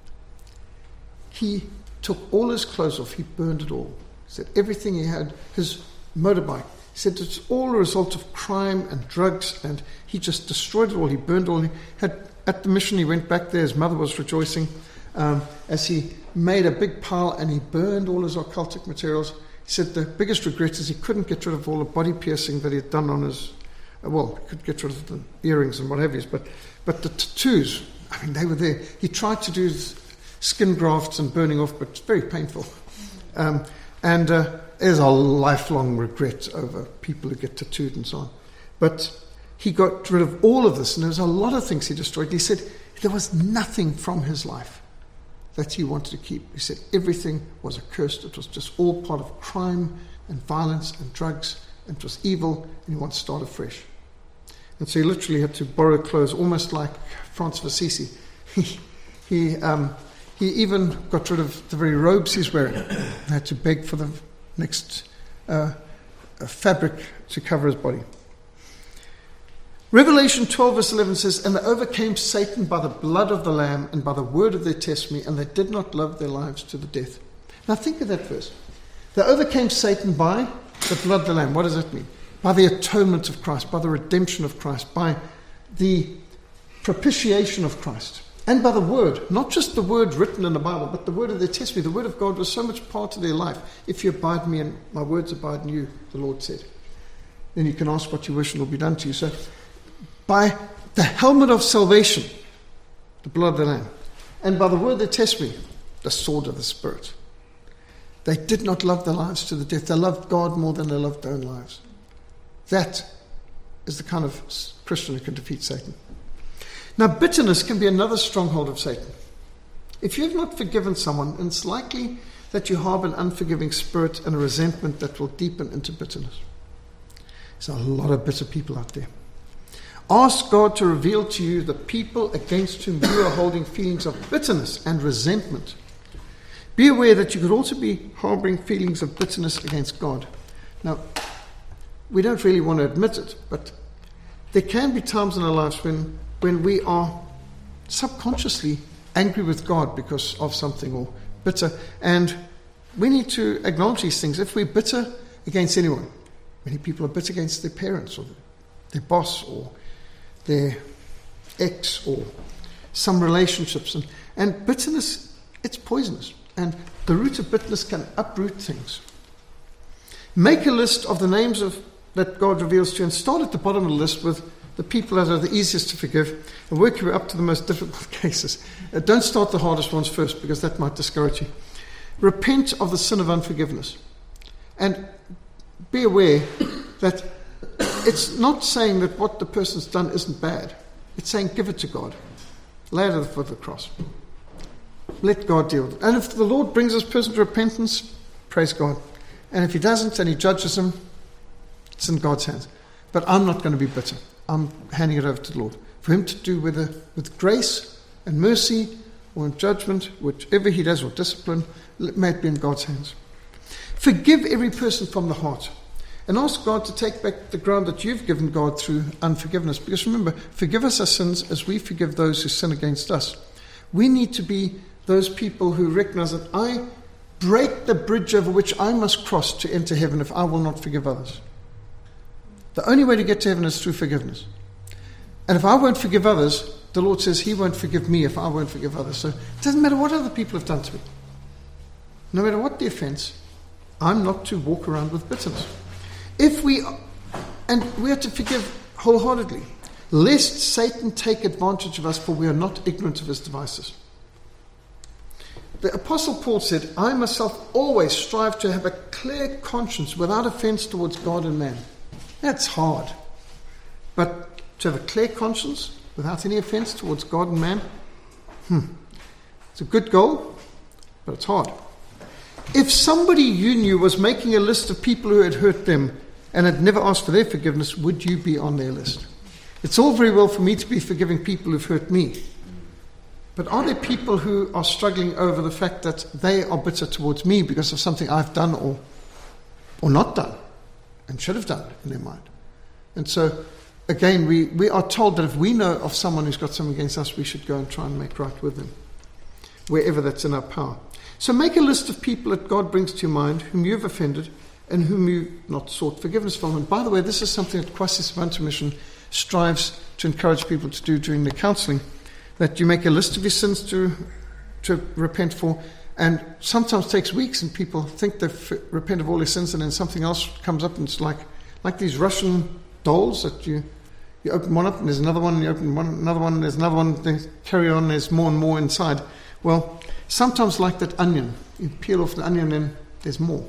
he took all his clothes off. He burned it all. He said everything he had, his motorbike, he said it's all a result of crime and drugs, and he just destroyed it all. He burned it all. He had, at the mission, he went back there. His mother was rejoicing um, as he made a big pile and he burned all his occultic materials. He said the biggest regret is he couldn't get rid of all the body piercing that he had done on his, uh, well, he could get rid of the earrings and what have you, but, but the tattoos, I mean, they were there. He tried to do skin grafts and burning off, but it's very painful. Um, and uh, there's a lifelong regret over people who get tattooed and so on. But he got rid of all of this, and there was a lot of things he destroyed. He said there was nothing from his life that he wanted to keep. He said everything was accursed. It was just all part of crime and violence and drugs, and it was evil, and he wanted to start afresh. And so he literally had to borrow clothes, almost like Francis of Assisi. He, he, um, he even got rid of the very robes he's wearing. He had to beg for the next uh, fabric to cover his body. Revelation twelve verse eleven says, and they overcame Satan by the blood of the Lamb and by the word of their testimony, and they did not love their lives to the death. Now think of that verse. They overcame Satan by the blood of the Lamb. What does that mean? By the atonement of Christ, by the redemption of Christ, by the propitiation of Christ, and by the word. Not just the word written in the Bible, but the word of their testimony. The word of God was so much part of their life. If you abide in me and my words abide in you, the Lord said, then you can ask what you wish and it will be done to you. So by the helmet of salvation, the blood of the Lamb, and by the word of their testimony, the sword of the Spirit. They did not love their lives to the death. They loved God more than they loved their own lives. That is the kind of Christian who can defeat Satan. Now, bitterness can be another stronghold of Satan. If you have not forgiven someone, it's likely that you harbor an unforgiving spirit and a resentment that will deepen into bitterness. There's a lot of bitter people out there. Ask God to reveal to you the people against whom you are holding feelings of bitterness and resentment. Be aware that you could also be harboring feelings of bitterness against God. Now, we don't really want to admit it, but there can be times in our lives when, when we are subconsciously angry with God because of something, or bitter, and we need to acknowledge these things. If we're bitter against anyone, many people are bitter against their parents or their boss or their ex or some relationships, and, and bitterness, it's poisonous, and the root of bitterness can uproot things. Make a list of the names of that God reveals to you, and start at the bottom of the list with the people that are the easiest to forgive, and work your way up to the most difficult cases. Uh, don't start the hardest ones first, because that might discourage you. Repent of the sin of unforgiveness, and be aware that it's not saying that what the person's done isn't bad. It's saying, give it to God. Lay it at the foot of the cross. Let God deal with it. And if the Lord brings this person to repentance, praise God. And if he doesn't and he judges him, it's in God's hands. But I'm not going to be bitter. I'm handing it over to the Lord. For him to do whether with grace and mercy or in judgment, whichever he does, or discipline, may it be in God's hands. Forgive every person from the heart. And ask God to take back the ground that you've given God through unforgiveness. Because remember, forgive us our sins as we forgive those who sin against us. We need to be those people who recognize that I break the bridge over which I must cross to enter heaven if I will not forgive others. The only way to get to heaven is through forgiveness. And if I won't forgive others, the Lord says he won't forgive me if I won't forgive others. So it doesn't matter what other people have done to me. No matter what the offense, I'm not to walk around with bitterness. If we, and we are to forgive wholeheartedly, lest Satan take advantage of us, for we are not ignorant of his devices. The Apostle Paul said, I myself always strive to have a clear conscience without offense towards God and man. That's hard. But to have a clear conscience without any offense towards God and man, hmm, it's a good goal, but it's hard. If somebody you knew was making a list of people who had hurt them and had never asked for their forgiveness, would you be on their list? It's all very well for me to be forgiving people who've hurt me. But are there people who are struggling over the fact that they are bitter towards me because of something I've done or or not done and should have done in their mind? And so, again, we, we are told that if we know of someone who's got something against us, we should go and try and make right with them, wherever that's in our power. So make a list of people that God brings to your mind whom you've offended and whom you've not sought forgiveness from. And by the way, this is something that Kwasi Sibantu Mission strives to encourage people to do during the counseling, that you make a list of your sins to to repent for, and sometimes takes weeks and people think they've repent of all their sins and then something else comes up and it's like like these Russian dolls that you you open one up and there's another one, and you open one another one, and there's another one, they carry on, there's more and more inside. Well, sometimes like that onion, you peel off the onion and there's more.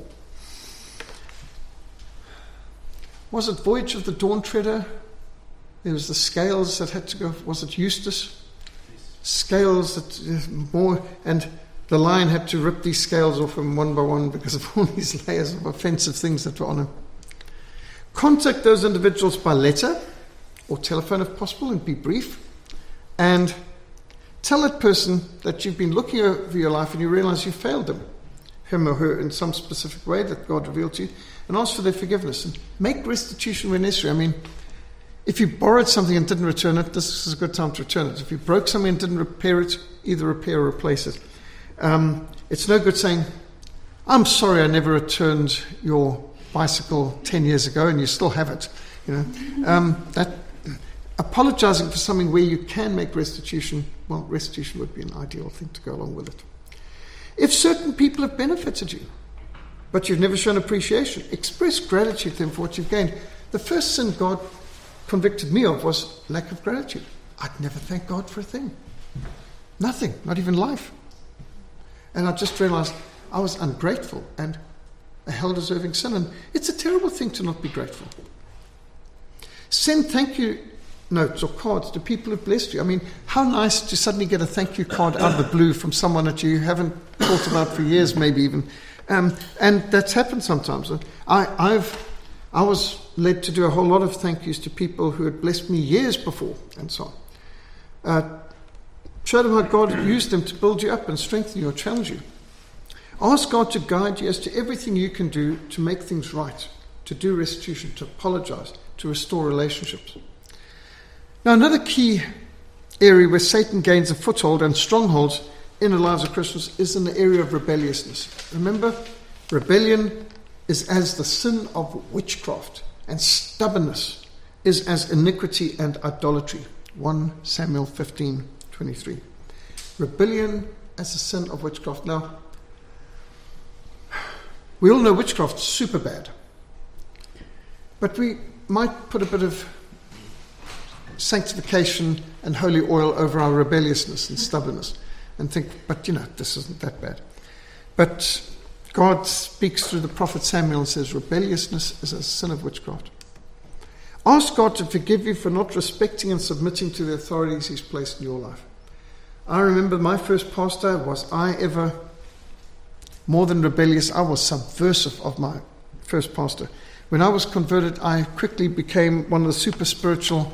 Was it Voyage of the Dawn Treader? There was the scales that had to go. Was it Eustace? Scales that uh, more, and the lion had to rip these scales off him one by one because of all these layers of offensive things that were on him. Contact those individuals by letter or telephone if possible and be brief. And tell that person that you've been looking over your life and you realize you failed them, him or her, in some specific way that God revealed to you, and ask for their forgiveness. And make restitution when necessary. I mean, if you borrowed something and didn't return it, this is a good time to return it. If you broke something and didn't repair it, either repair or replace it. Um, it's no good saying, I'm sorry I never returned your bicycle ten years ago and you still have it. You know, um, that apologizing for something where you can make restitution, well, restitution would be an ideal thing to go along with it. If certain people have benefited you, but you've never shown appreciation, express gratitude to them for what you've gained. The first sin God convicted me of was lack of gratitude. I'd never thank God for a thing. Nothing, not even life. And I just realized I was ungrateful and a hell-deserving sin. And it's a terrible thing to not be grateful. Send thank you notes or cards to people who've blessed you. I mean, how nice to suddenly get a thank you card out of the blue from someone that you haven't thought about for years, maybe even. Um, and that's happened sometimes. I, I've, I was led to do a whole lot of thank yous to people who had blessed me years before, and so on. Uh, show them how God used them to build you up and strengthen you or challenge you. Ask God to guide you as to everything you can do to make things right, to do restitution, to apologize, to restore relationships. Now, another key area where Satan gains a foothold and strongholds in the lives of Christians is in the area of rebelliousness. Remember, rebellion is as the sin of witchcraft, and stubbornness is as iniquity and idolatry. First Samuel fifteen twenty-three. Rebellion as a sin of witchcraft. Now, we all know witchcraft's super bad, but we might put a bit of sanctification and holy oil over our rebelliousness and stubbornness and think, but you know, this isn't that bad. But God speaks through the prophet Samuel and says rebelliousness is a sin of witchcraft. Ask God to forgive you for not respecting and submitting to the authorities he's placed in your life. I remember my first pastor, was I ever more than rebellious? I was subversive of my first pastor. When I was converted, I quickly became one of the super spiritual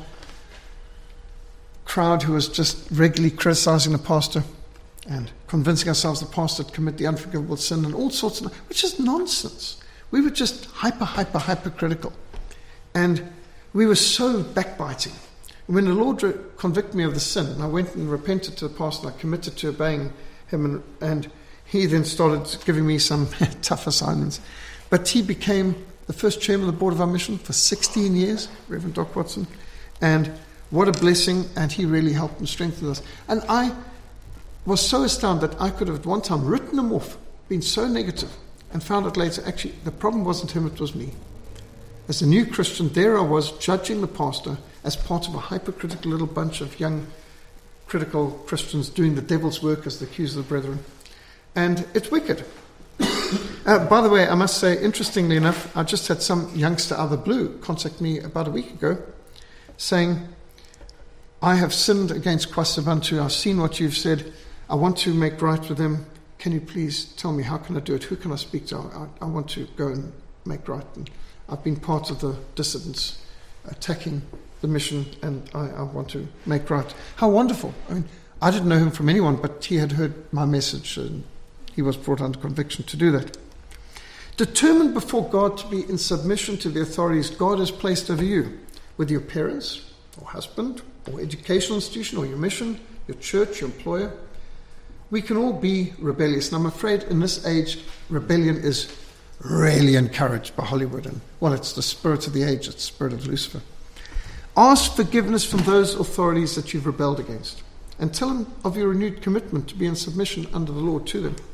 crowd who was just regularly criticizing the pastor and convincing ourselves the pastor had committed the unforgivable sin and all sorts of, which is nonsense. We were just hyper, hyper, hyper critical. And we were so backbiting. When the Lord re- convicted me of the sin, and I went and repented to the pastor, and I committed to obeying him, and, and he then started giving me some tough assignments. But he became the first chairman of the board of our mission for sixteen years, Reverend Doc Watson, and what a blessing, and he really helped and strengthened us. And I was so astounded that I could have at one time written him off, been so negative, and found out later, actually, the problem wasn't him, it was me. As a new Christian, there I was judging the pastor as part of a hypercritical little bunch of young critical Christians doing the devil's work as the accuser of the brethren. And it's wicked. uh, by the way, I must say, interestingly enough, I just had some youngster out of the blue contact me about a week ago saying, I have sinned against Kwasibantu. I've seen what you've said. I want to make right with them. Can you please tell me how can I do it? Who can I speak to? I, I want to go and make right. And I've been part of the dissidents attacking the mission, and I, I want to make right. How wonderful. I mean, I didn't know him from anyone, but he had heard my message, and he was brought under conviction to do that. Determined before God to be in submission to the authorities God has placed over you, with your parents, or husband, or educational institution, or your mission, your church, your employer. We can all be rebellious, and I'm afraid in this age, rebellion is really encouraged by Hollywood, and well, it's the spirit of the age, it's the spirit of Lucifer. Ask forgiveness from those authorities that you've rebelled against, and tell them of your renewed commitment to be in submission under the Lord to them.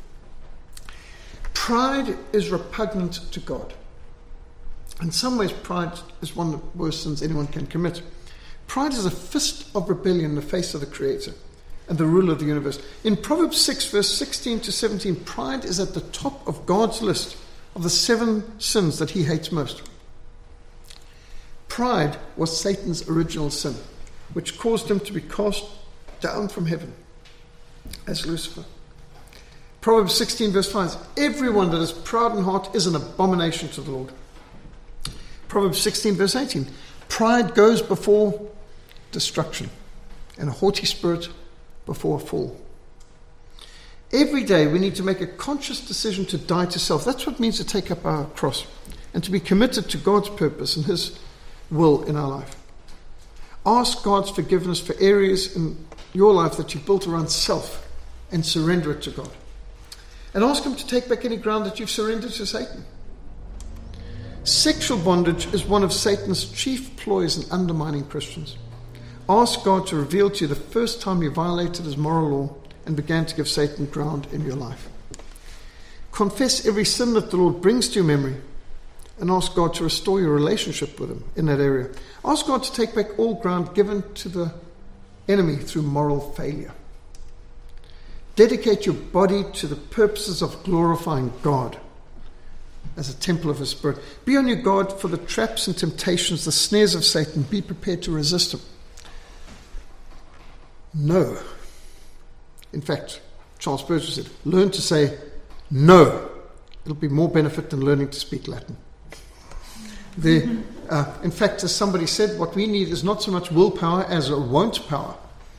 Pride is repugnant to God. In some ways, pride is one of the worst sins anyone can commit. Pride is a fist of rebellion in the face of the Creator and the ruler of the universe. In Proverbs six, verse sixteen to seventeen, pride is at the top of God's list of the seven sins that he hates most. Pride was Satan's original sin, which caused him to be cast down from heaven as Lucifer. Proverbs sixteen, verse five, everyone that is proud in heart is an abomination to the Lord. Proverbs sixteen, verse eighteen, pride goes before destruction, and a haughty spirit before a fall. Every day we need to make a conscious decision to die to self. That's what it means to take up our cross and to be committed to God's purpose and his will in our life. Ask God's forgiveness for areas in your life that you've built around self and surrender it to God. And ask him to take back any ground that you've surrendered to Satan. Sexual bondage is one of Satan's chief ploys in undermining Christians. Ask God to reveal to you the first time you violated his moral law and began to give Satan ground in your life. Confess every sin that the Lord brings to your memory and ask God to restore your relationship with him in that area. Ask God to take back all ground given to the enemy through moral failure. Dedicate your body to the purposes of glorifying God as a temple of his Spirit. Be on your guard for the traps and temptations, the snares of Satan. Be prepared to resist him. No. In fact, Charles Spurgeon said, learn to say no. It'll be more benefit than learning to speak Latin. The, uh, in fact, as somebody said, what we need is not so much willpower as a won't power.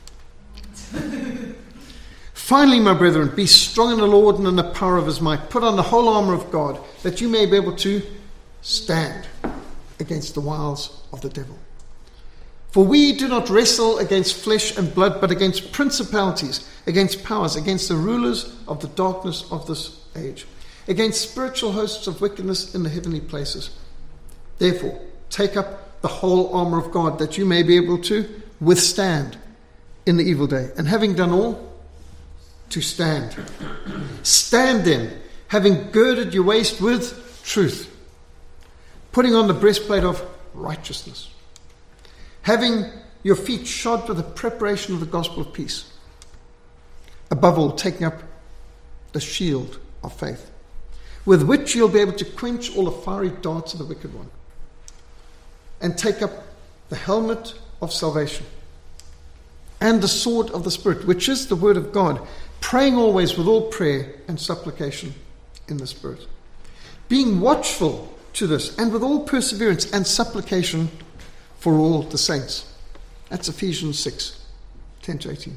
Finally, my brethren, be strong in the Lord and in the power of his might. Put on the whole armor of God, that you may be able to stand against the wiles of the devil. For we do not wrestle against flesh and blood, but against principalities, against powers, against the rulers of the darkness of this age, against spiritual hosts of wickedness in the heavenly places. Therefore, take up the whole armor of God, that you may be able to withstand in the evil day. And having done all, to stand. Stand then, having girded your waist with truth, putting on the breastplate of righteousness, having your feet shod with the preparation of the gospel of peace. Above all, taking up the shield of faith, with which you'll be able to quench all the fiery darts of the wicked one. And take up the helmet of salvation, and the sword of the Spirit, which is the word of God, praying always with all prayer and supplication in the Spirit. Being watchful to this, and with all perseverance and supplication for all the saints. That's Ephesians six, ten to eighteen.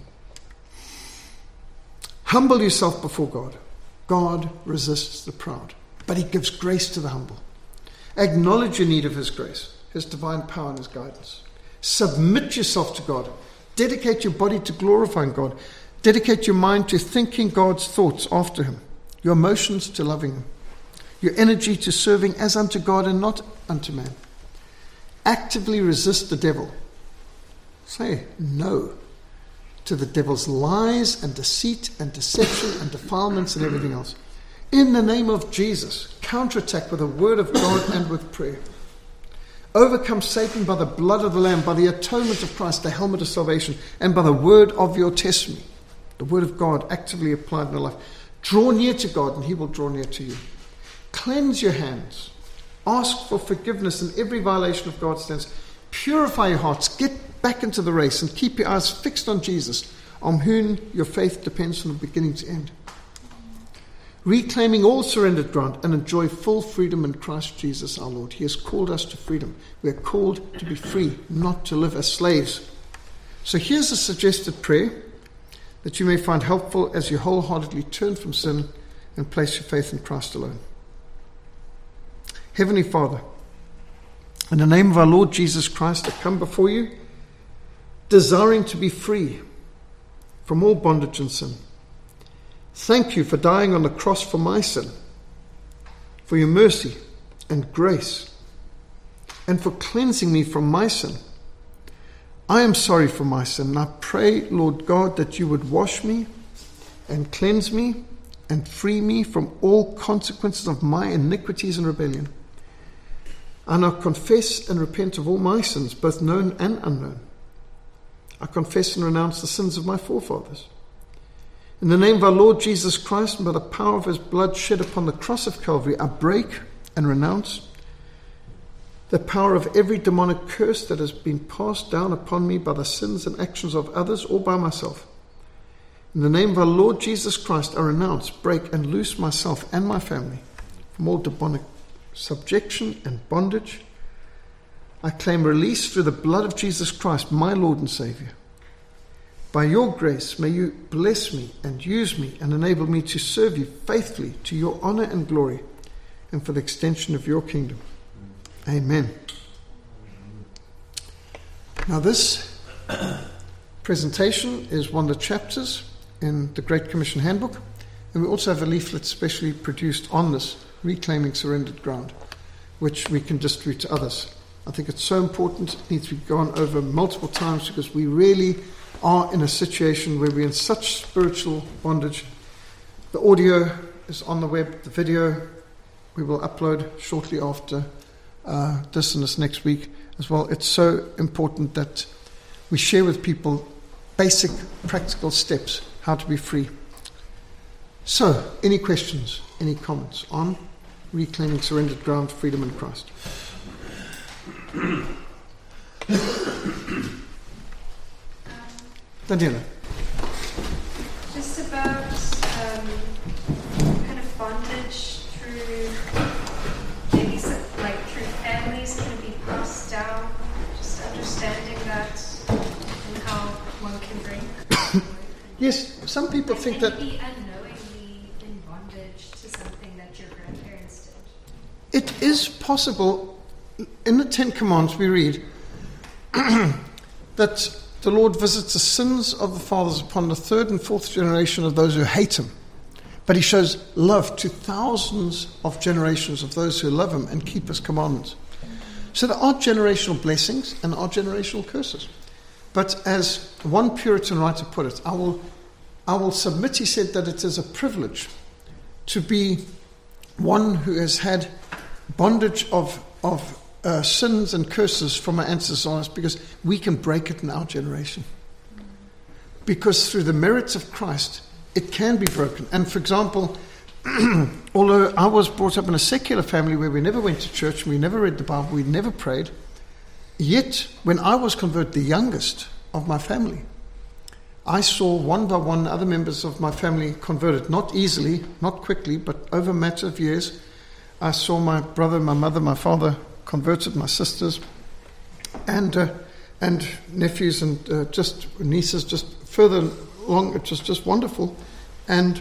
Humble yourself before God. God resists the proud, but he gives grace to the humble. Acknowledge your need of his grace, his divine power and his guidance. Submit yourself to God. Dedicate your body to glorifying God. Dedicate your mind to thinking God's thoughts after him. Your emotions to loving him. Your energy to serving as unto God and not unto man. Actively resist the devil. Say no to the devil's lies and deceit and deception and defilements and everything else. In the name of Jesus, counterattack with the word of God and with prayer. Overcome Satan by the blood of the Lamb, by the atonement of Christ, the helmet of salvation, and by the word of your testimony. The word of God actively applied in your life. Draw near to God and he will draw near to you. Cleanse your hands. Ask for forgiveness in every violation of God's standards. Purify your hearts. Get back into the race and keep your eyes fixed on Jesus, on whom your faith depends from the beginning to end. Reclaiming all surrendered ground and enjoy full freedom in Christ Jesus our Lord. He has called us to freedom. We are called to be free, not to live as slaves. So here's a suggested prayer that you may find helpful as you wholeheartedly turn from sin and place your faith in Christ alone. Heavenly Father, in the name of our Lord Jesus Christ, I come before you, desiring to be free from all bondage and sin. Thank you for dying on the cross for my sin, for your mercy and grace, and for cleansing me from my sin. I am sorry for my sin, and I pray, Lord God, that you would wash me and cleanse me and free me from all consequences of my iniquities and rebellion. I now confess and repent of all my sins, both known and unknown. I confess and renounce the sins of my forefathers. In the name of our Lord Jesus Christ, and by the power of his blood shed upon the cross of Calvary, I break and renounce the power of every demonic curse that has been passed down upon me by the sins and actions of others or by myself. In the name of our Lord Jesus Christ, I renounce, break, and loose myself and my family from all demonic subjection and bondage. I claim release through the blood of Jesus Christ, my Lord and Savior. By your grace, may you bless me and use me and enable me to serve you faithfully to your honor and glory and for the extension of your kingdom. Amen. Now this presentation is one of the chapters in the Great Commission Handbook, and we also have a leaflet specially produced on this, Reclaiming Surrendered Ground, which we can distribute to others. I think it's so important, it needs to be gone over multiple times because we really are in a situation where we're in such spiritual bondage. The audio is on the web, the video we will upload shortly after uh, this and this next week as well. It's so important that we share with people basic practical steps how to be free. So, any questions, any comments on reclaiming surrendered ground, freedom in Christ? Daniela. Just about um, kind of bondage through maybe some, like through families, can it be passed down? Just understanding that and how one can bring. Yes, some people and think can that you be unknowingly in bondage to something that your grandparents did. it is possible. In the Ten Commandments we read that the Lord visits the sins of the fathers upon the third and fourth generation of those who hate him. But he shows love to thousands of generations of those who love him and keep his commandments. So there are generational blessings and there are generational curses. But as one Puritan writer put it, I will, I will submit, he said, that it is a privilege to be one who has had bondage of, of uh, sins and curses from our ancestors on us, because we can break it in our generation. Because through the merits of Christ, it can be broken. And for example, although I was brought up in a secular family where we never went to church, we never read the Bible, we never prayed, Yet, when I was converted, the youngest of my family, I saw one by one other members of my family converted, not easily, not quickly, but over a matter of years. I saw my brother, my mother, my father converted, my sisters, and uh, and nephews and uh, just nieces, just further along. It was just wonderful. And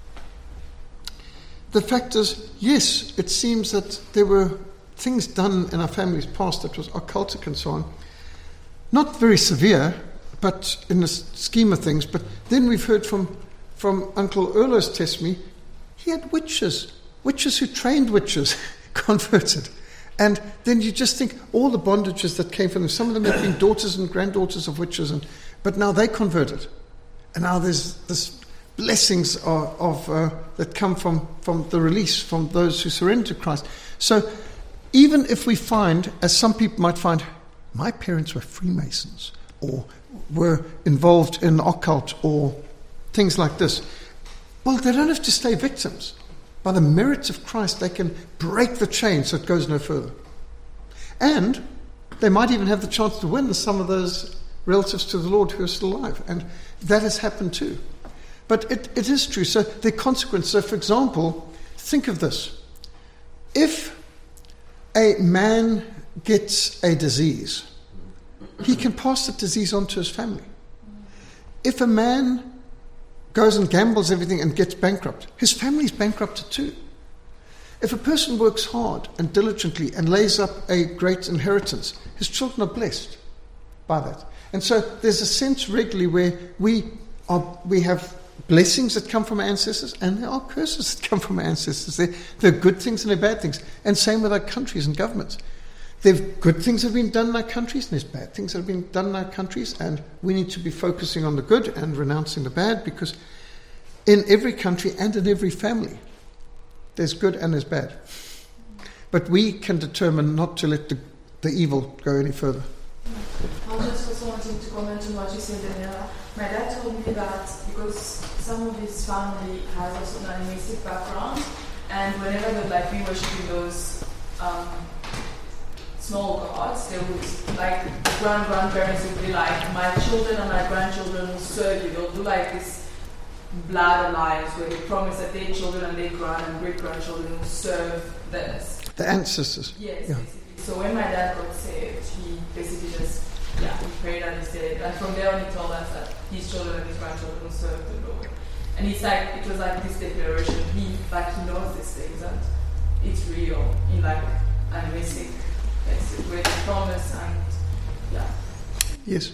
the fact is, yes, it seems that there were things done in our family's past that was occultic and so on. Not very severe, but in the scheme of things. But then we've heard from, from Uncle Erlo's testimony, he had witches, witches who trained witches, converted. And then you just think all the bondages that came from them, some of them have been daughters and granddaughters of witches, and but now they converted. And now there's this blessings of, of uh, that come from, from the release, from those who surrender to Christ. So even if we find, as some people might find, my parents were Freemasons, or were involved in occult, or things like this, well, they don't have to stay victims. By the merits of Christ, they can break the chain so it goes no further. And they might even have the chance to win some of those relatives to the Lord who are still alive. And that has happened too. But it, it is true. So the consequence, so for example, think of this. If a man gets a disease, he can pass that disease on to his family. If a man goes and gambles everything and gets bankrupt, his family's bankrupted too. If a person works hard and diligently and lays up a great inheritance, his children are blessed by that. And so there's a sense regularly where we are, we have blessings that come from our ancestors, and there are curses that come from our ancestors. There, there are good things and there are bad things. And same with our countries and governments. There are good things that have been done in our countries, and there's bad things that have been done in our countries, and we need to be focusing on the good and renouncing the bad, because in every country and in every family, there's good and there's bad. But we can determine not to let the, the evil go any further. I was just also wanting to comment on what you said, Daniela. My dad told me that because some of his family has also an animistic background, and whenever they'd like be worshipping those um, small gods, they would, like, the grand-grandparents would be like, my children and my grandchildren will serve you. They'll do like this blood alliance where they promise that their children and their grand and great-grandchildren will serve this. The ancestors. Yes, yeah. basically. So when my dad got saved, he basically just, yeah, he prayed and he said, and from there on he told us that his children and his grandchildren will serve the Lord. And it's like, it was like this declaration, he, like, he knows these things, and it's real in like animistic places where they promise and, yeah. Yes.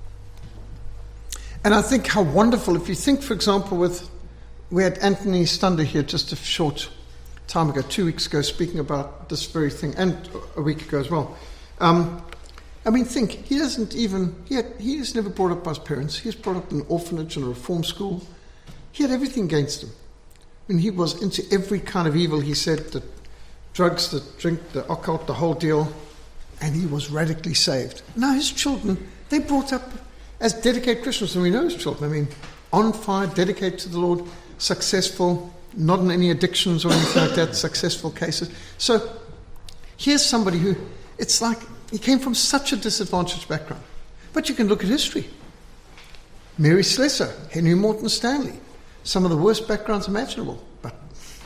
And I think how wonderful, if you think, for example, with, we had Anthony Stunder here just a short time ago, two weeks ago, speaking about this very thing, and a week ago as well. Um, I mean, think, he doesn't even, he, had, he was never brought up by his parents. He was brought up in an orphanage and a reform school. He had everything against him. I mean, he was into every kind of evil. He said the drugs, the drink, the occult, the whole deal, and he was radically saved. Now his children, they brought up as dedicated Christians, and we know his children. I mean, on fire, dedicated to the Lord, successful, not in any addictions or anything like that, successful cases. So here's somebody who, it's like, he came from such a disadvantaged background. But you can look at history. Mary Slessor, Henry Morton Stanley, some of the worst backgrounds imaginable. But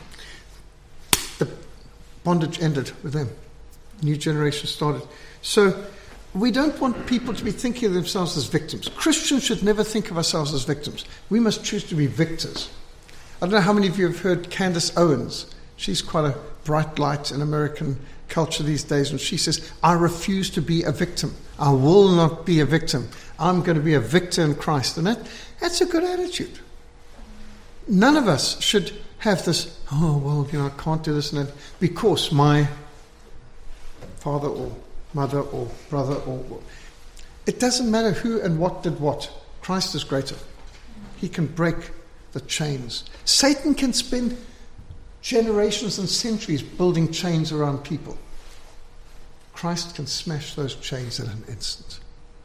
the bondage ended with them. New generation started. So we don't want people to be thinking of themselves as victims. Christians should never think of ourselves as victims. We must choose to be victors. I don't know how many of you have heard Candace Owens. She's quite a bright light in American culture these days, and she says, I refuse to be a victim. I will not be a victim. I'm going to be a victor in Christ. And that, that's a good attitude. None of us should have this, oh, well, you know, I can't do this and that, because my father or mother or brother or... It doesn't matter who and what did what. Christ is greater. He can break the chains. Satan can spend generations and centuries building chains around people. Christ can smash those chains in an instant.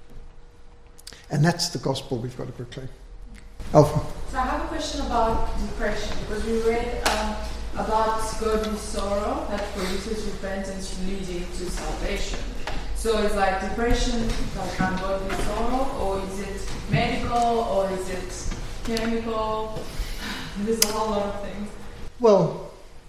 And that's the gospel we've got to proclaim. Alpha. So I have a question about depression, because we read um, about godly sorrow that produces repentance leading to salvation. So it's like depression, like ungodly sorrow, or is it medical, or is it chemical? There's a whole lot of things. Well,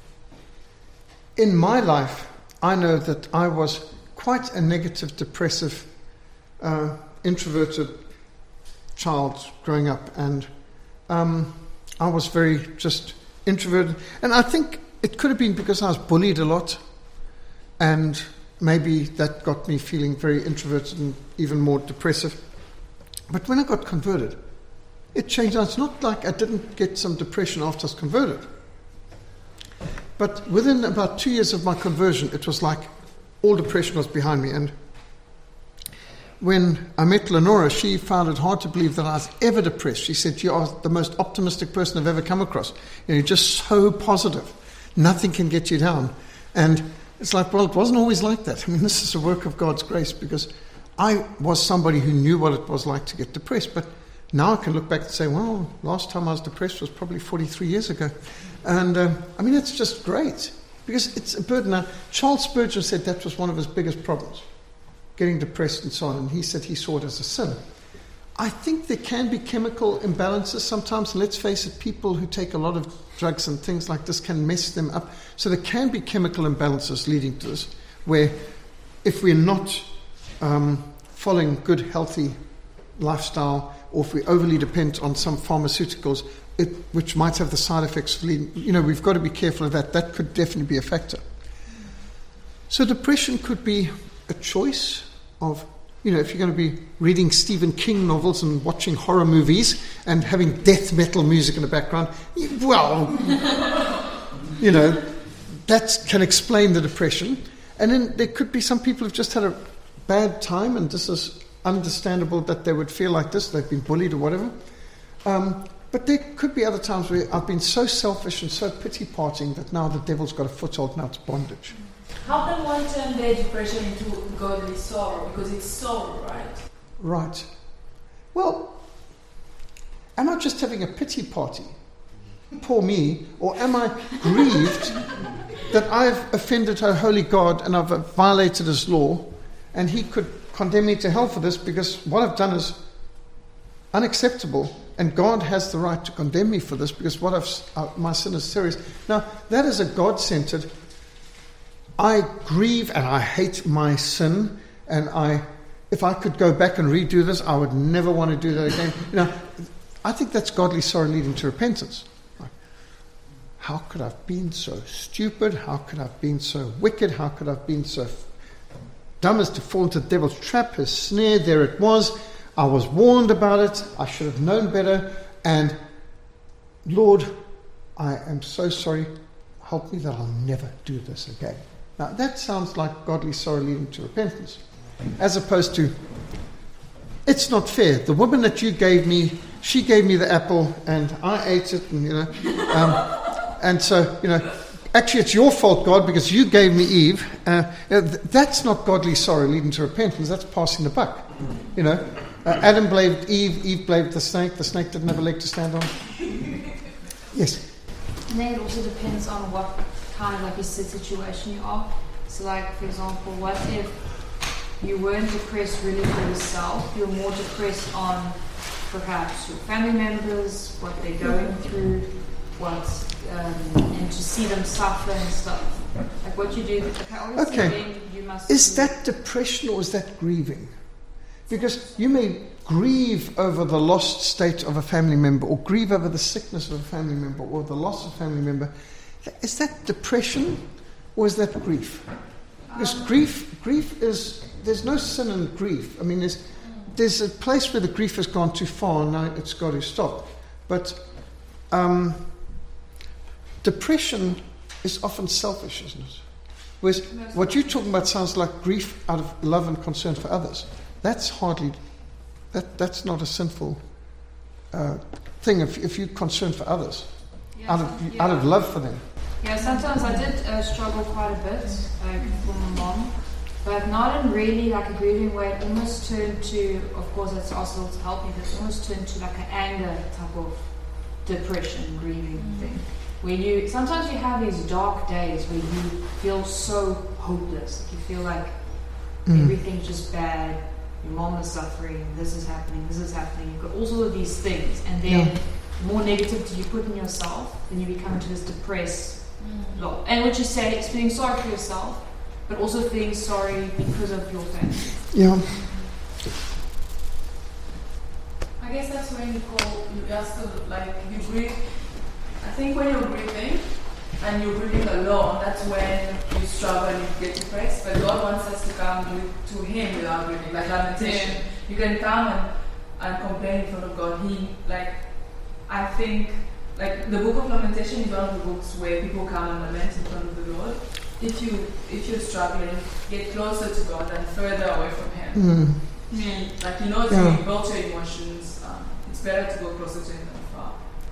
in my life, I know that I was quite a negative, depressive, uh, introverted child growing up, and um, I was very just introverted. And I think it could have been because I was bullied a lot, and maybe that got me feeling very introverted and even more depressive. But when I got converted, it changed. It's not like I didn't get some depression after I was converted. But within about two years of my conversion, it was like all depression was behind me. And when I met Lenora, she found it hard to believe that I was ever depressed. She said, "You are the most optimistic person I've ever come across. You know, you're just so positive. Nothing can get you down." And it's like, well, it wasn't always like that. I mean, this is a work of God's grace, because I was somebody who knew what it was like to get depressed. But now I can look back and say, well, last time I was depressed was probably forty-three years ago. And um, I mean, it's just great, because it's a burden. Now, Charles Spurgeon said that was one of his biggest problems, getting depressed and so on. And he said he saw it as a sin. I think there can be chemical imbalances sometimes. And let's face it, people who take a lot of drugs and things like this can mess them up. So there can be chemical imbalances leading to this, where if we're not um, following good, healthy lifestyle, or if we overly depend on some pharmaceuticals, it, which might have the side effects of leading, you know, we've got to be careful of that. That could definitely be a factor. So depression could be a choice of, you know, if you're going to be reading Stephen King novels and watching horror movies and having death metal music in the background, well, you know, that can explain the depression. And then there could be some people who've just had a bad time, and this is understandable that they would feel like this. They've been bullied or whatever. Um, but there could be other times where I've been so selfish and so pity-partying that now the devil's got a foothold, now it's bondage. How can one turn their depression into godly sorrow? Because it's sorrow, right? Right. Well, am I just having a pity party? Poor me. Or am I grieved that I've offended a holy God and I've violated his law, and he could condemn me to hell for this because what I've done is unacceptable, and God has the right to condemn me for this because what I've, uh, my sin is serious. Now, that is a God-centered, I grieve and I hate my sin, and I, if I could go back and redo this, I would never want to do that again. You know, I think that's godly sorrow leading to repentance. Like, how could I have been so stupid? How could I have been so wicked? How could I have been so dumb as to fall into the devil's trap, his snare? There it was. I was warned about it. I should have known better. And Lord, I am so sorry. Help me that I'll never do this again. Now, that sounds like godly sorrow leading to repentance, as opposed to, it's not fair. The woman that you gave me, she gave me the apple, and I ate it, and, you know, um, and so, you know, actually it's your fault, God, because you gave me Eve. Uh, that's not godly sorrow leading to repentance. That's passing the buck, you know. Uh, Adam blamed Eve, Eve blamed the snake. The snake didn't have a leg to stand on. Yes? And then it also depends on what kind of like a situation you are. So like, for example, what if you weren't depressed really for yourself, you're more depressed on perhaps your family members, what they're going through, what, um, and to see them suffer and stuff. Like what you do, obviously okay. Then you must... Is that depression or is that grieving? Because you may grieve over the lost state of a family member, or grieve over the sickness of a family member, or the loss of a family member. Is that depression or is that grief? Because um, grief grief is, there's no sin in grief. I mean, there's, there's a place where the grief has gone too far and now it's got to stop. But um, depression is often selfish, isn't it? Whereas what you're talking about sounds like grief out of love and concern for others. That's hardly, that that's not a sinful uh, thing if, if you're concerned for others, yeah, out of yeah. out of love for them. Yeah, sometimes I did uh, struggle quite a bit like, for my mom, but not in really like a grieving way. It almost turned to, of course, it's also to help me, but it almost turned to like an anger type of depression, grieving mm. thing. Where you, sometimes you have these dark days where you feel so hopeless. Like you feel like Mm. Everything's just bad. Your mom is suffering. This is happening. This is happening. You've got all sorts of these things, and then Yeah. the more negativity you put in yourself, then you become into this depressed lot. And what you say is feeling sorry for yourself, but also feeling sorry because of your family. Yeah. I guess that's when you call, you ask to, like, you grieve. I think when you're grieving, and you're grieving alone, that's when you struggle and you get depressed. But God wants us to come to, to Him without grieving, like lamentation. You can come and, and complain in front of God. He, like, I think, like, the book of Lamentation is one of the books where people come and lament in front of the Lord. If you, if you're struggling, get closer to God and further away from Him. Mm. Mm. Like, you know, it's Yeah. yeah. about your emotions. Um, it's better to go closer to Him than far.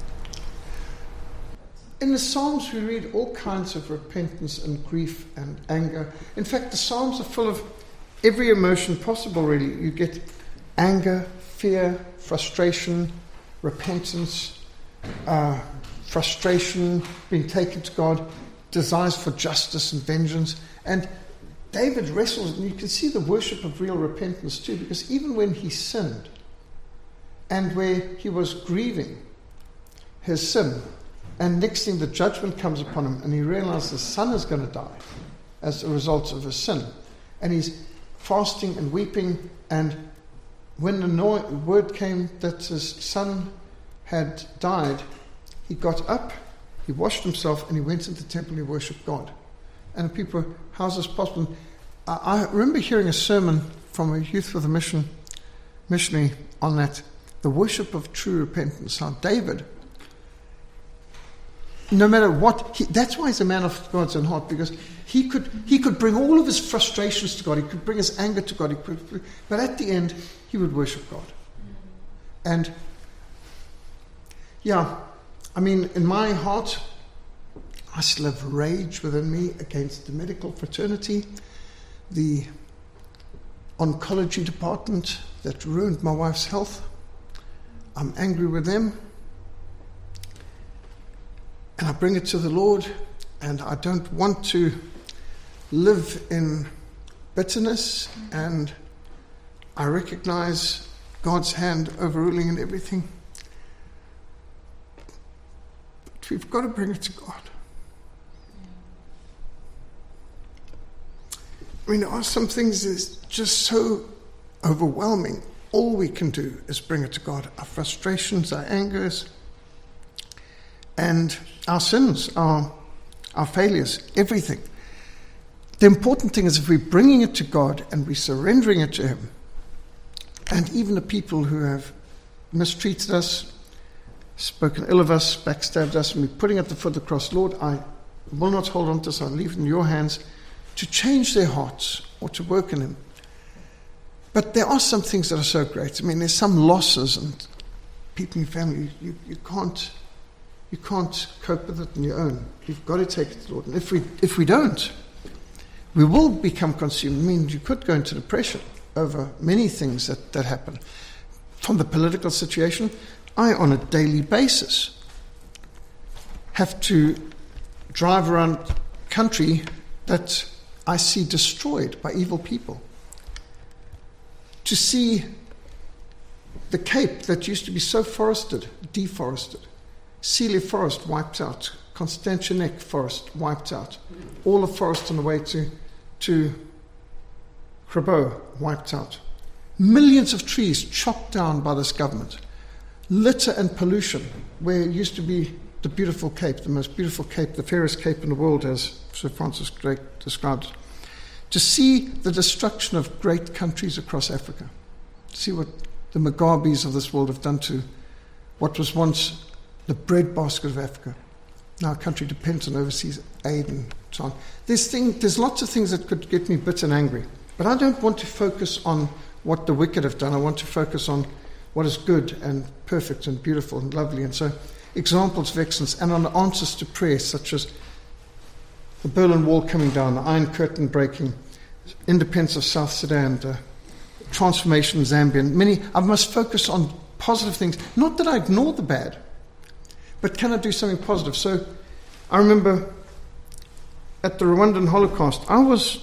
In the Psalms, we read all kinds of repentance and grief and anger. In fact, the Psalms are full of every emotion possible, really. You get anger, fear, frustration, repentance, uh, frustration, being taken to God, desires for justice and vengeance. And David wrestles, and you can see the worship of real repentance too, because even when he sinned, and where he was grieving his sin, and next thing the judgment comes upon him, and he realizes his son is going to die as a result of his sin. And he's fasting and weeping, and when the no- word came that his son had died, he got up, he washed himself, and he went into the temple and he worshipped God. And the people, how's this possible? I, I remember hearing a sermon from a Youth with a Mission missionary on that, the worship of true repentance. How David, no matter what, he, that's why he's a man of God's own heart, because he could he could bring all of his frustrations to God, he could bring his anger to God, he could, but at the end, he would worship God. And, yeah, I mean, in my heart, I still have rage within me against the medical fraternity, the oncology department that ruined my wife's health. I'm angry with them. And I bring it to the Lord, and I don't want to live in bitterness, and I recognize God's hand overruling and everything. But we've got to bring it to God. I mean, there are some things that's just so overwhelming. All we can do is bring it to God. Our frustrations, our angers, and our sins, our, our failures, everything. The important thing is if we're bringing it to God and we're surrendering it to Him, and even the people who have mistreated us, spoken ill of us, backstabbed us, and we're putting it at the foot of the cross, Lord, I will not hold on to this, I leave it in your hands to change their hearts or to work in them. But there are some things that are so great. I mean, there's some losses, and people in your family, you, you can't you can't cope with it on your own. You've got to take it to the Lord. And if we if we don't, we will become consumed. I mean, you could go into depression over many things that, that happen. From the political situation, I, on a daily basis, have to drive around country that I see destroyed by evil people. To see the Cape that used to be so forested, deforested. Sealy Forest wiped out. Constantia Neck Forest wiped out. All the forest on the way to, to Crabo wiped out. Millions of trees chopped down by this government. Litter and pollution, where it used to be the beautiful Cape, the most beautiful Cape, the fairest Cape in the world, as Sir Francis Drake described it. To see the destruction of great countries across Africa. To see what the Mugabes of this world have done to what was once the breadbasket of Africa. Now a country depends on overseas aid and so on. There's, thing, there's lots of things that could get me bitter and angry. But I don't want to focus on what the wicked have done. I want to focus on what is good and perfect and beautiful and lovely. And so examples of excellence and on answers to prayer, such as the Berlin Wall coming down, the Iron Curtain breaking, independence of South Sudan, the transformation in Zambia, and many. I must focus on positive things. Not that I ignore the bad, but can I do something positive? So I remember at the Rwandan Holocaust, I was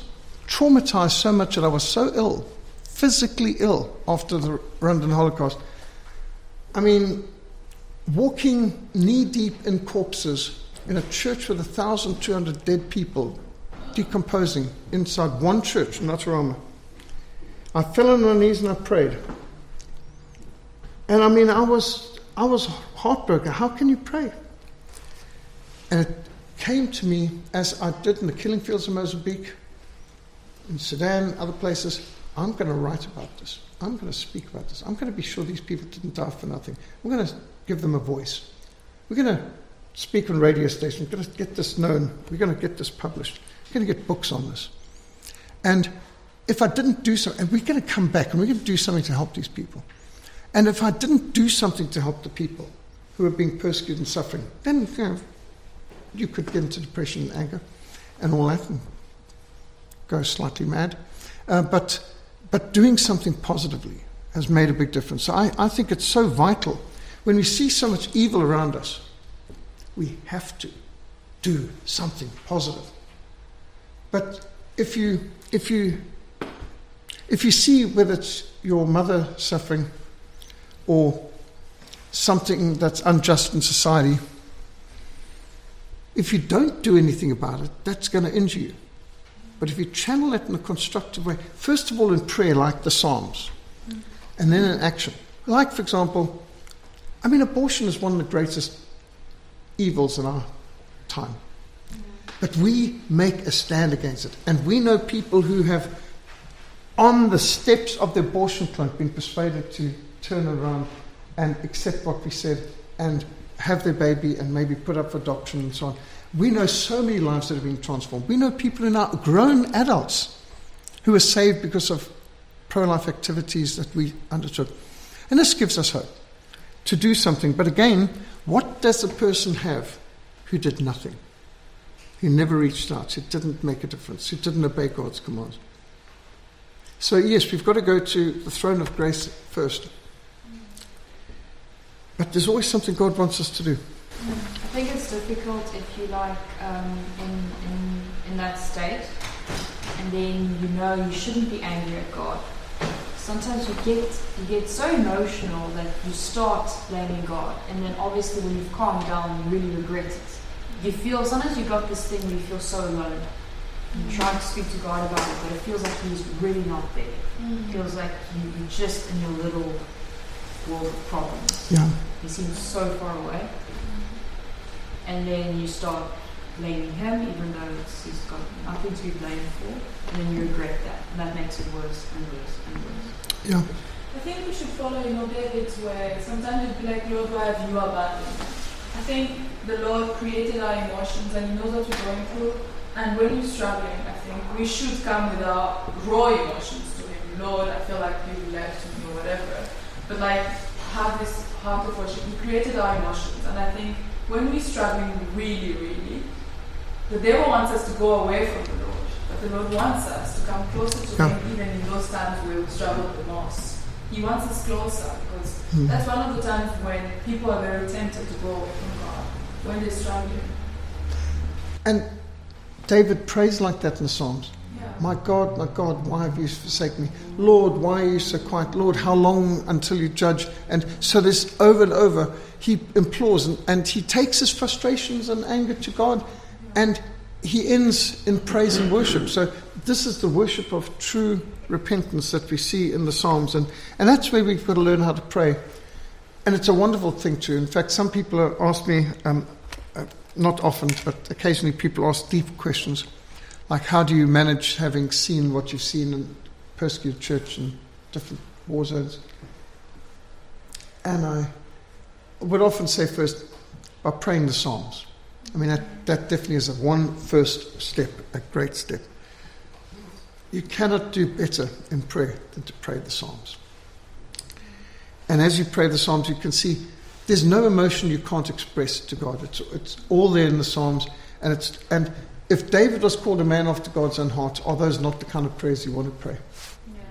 traumatized so much that I was so ill, physically ill, after the Rwandan Holocaust. I mean, walking knee-deep in corpses in a church with one thousand two hundred dead people decomposing inside one church in Naturama. I fell on my knees and I prayed. And I mean, I was I was heartbroken. How can you pray? And it came to me, as I did in the killing fields of Mozambique, in Sudan, other places, I'm going to write about this. I'm going to speak about this. I'm going to be sure these people didn't die for nothing. We're going to give them a voice. We're going to speak on radio stations. We're going to get this known. We're going to get this published. We're going to get books on this. And if I didn't do so, and we're going to come back and we're going to do something to help these people. And if I didn't do something to help the people who are being persecuted and suffering, then you know, you could get into depression and anger and all that and go slightly mad. Uh, but but doing something positively has made a big difference. So I, I think it's so vital. When we see so much evil around us, we have to do something positive. But if you if you if you see whether it's your mother suffering or something that's unjust in society, if you don't do anything about it, that's going to injure you. But if you channel it in a constructive way, first of all in prayer, like the Psalms, and then in action. Like, for example, I mean, abortion is one of the greatest evils in our time. But we make a stand against it. And we know people who have, on the steps of the abortion clinic, been persuaded to turn around and accept what we said and have their baby and maybe put up for adoption and so on. We know so many lives that have been transformed. We know people who are now grown adults who are saved because of pro-life activities that we undertook. And this gives us hope to do something. But again, what does a person have who did nothing? Who never reached out, who didn't make a difference, who didn't obey God's commands? So yes, we've got to go to the throne of grace first. But there's always something God wants us to do. I think it's difficult if you like um, in, in in that state, and then you know you shouldn't be angry at God. Sometimes you get you get so emotional that you start blaming God, and then obviously when you've calmed down, you really regret it. You feel sometimes you got this thing where you feel so alone. You try to speak to God about it, but it feels like He's really not there. Mm-hmm. It feels like you, you're just in your little world of problems. Yeah. He seems so far away. And then you start blaming Him, even though it's, He's got nothing to be blamed for. And then you regret that. And that makes it worse and worse and worse. Yeah. I think we should follow, you know, David's way. Sometimes it'd be like, Lord, why have you abandoned me? I think the Lord created our emotions and He knows what we're going through. And when you're struggling, I think we should come with our raw emotions to Him. Lord, I feel like you left me or whatever. But like, have this heart of worship. He created our emotions. And I think when we're struggling really, really, the devil wants us to go away from the Lord. But the Lord wants us to come closer to yeah. Him, even in those times where we struggle the most. He wants us closer, because mm. that's one of the times when people are very tempted to go away from God, when they're struggling. And David prays like that in the Psalms. Yeah. My God, my God, why have you forsaken me? Lord, why are you so quiet? Lord, how long until you judge? And so this over and over, he implores, and, and he takes his frustrations and anger to God, and he ends in praise and worship. So this is the worship of true repentance that we see in the Psalms, and, and that's where we've got to learn how to pray. And it's a wonderful thing too. In fact, some people ask me, um, uh, not often, but occasionally people ask deep questions, like how do you manage having seen what you've seen in persecuted church and different war zones? And I would often say first, by praying the Psalms. I mean, that, that definitely is a one first step, a great step. You cannot do better in prayer than to pray the Psalms. And as you pray the Psalms, you can see there's no emotion you can't express to God. It's, it's all there in the Psalms. And it's and if David was called a man after God's own heart, are those not the kind of prayers you want to pray? Yeah.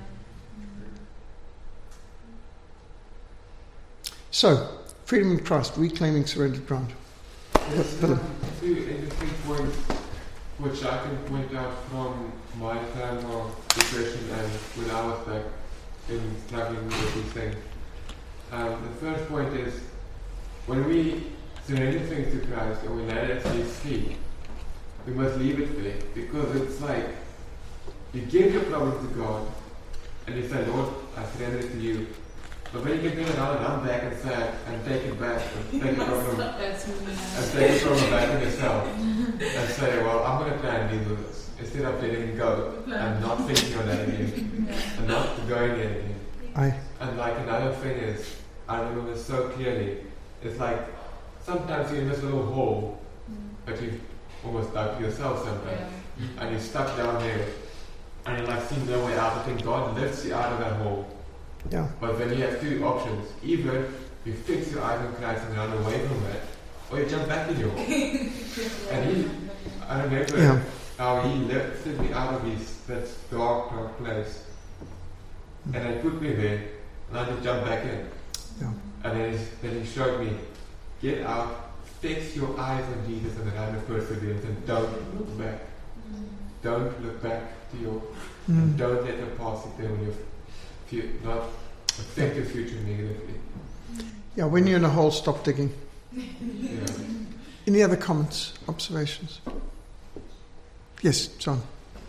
So, freedom in Christ, reclaiming surrendered ground. Yes, uh, two interesting points. which I can point out from my time of depression and when I was back in struggling with these things. Um, the first point is, when we surrender things to Christ and we lay it at His feet, we must leave it there, because it's like you give your problem to God and you say, Lord, I surrender it to you. But when you can turn around and run back and say, and take it back, and take the problem, That's me. and take the problem back on yourself, and say, well, I'm going to try and deal with this, instead of letting it go, and not thinking on that again, and not going there again. I, And like another thing is, I remember so clearly, it's like, sometimes you're in this little hole, but you've almost dug yourself sometimes, and you're stuck down there, and you like see no way out. I think God lifts you out of that hole. yeah. But then you have two options. Either you fix your eyes on Christ and run away from it, or you jump back in your hole. And he, I remember Yeah. how he lifted me out of his, that dark, dark place. And he put me there, and I just jumped back in. Yeah. And then he, then he showed me, get out, fix your eyes on Jesus and run with perseverance, and don't look back. Don't look back to your, and Mm. don't let the past determine your fu- not affect your future negatively. Yeah, when you're in a hole, stop digging. Yeah. Any other comments, observations? Yes, John.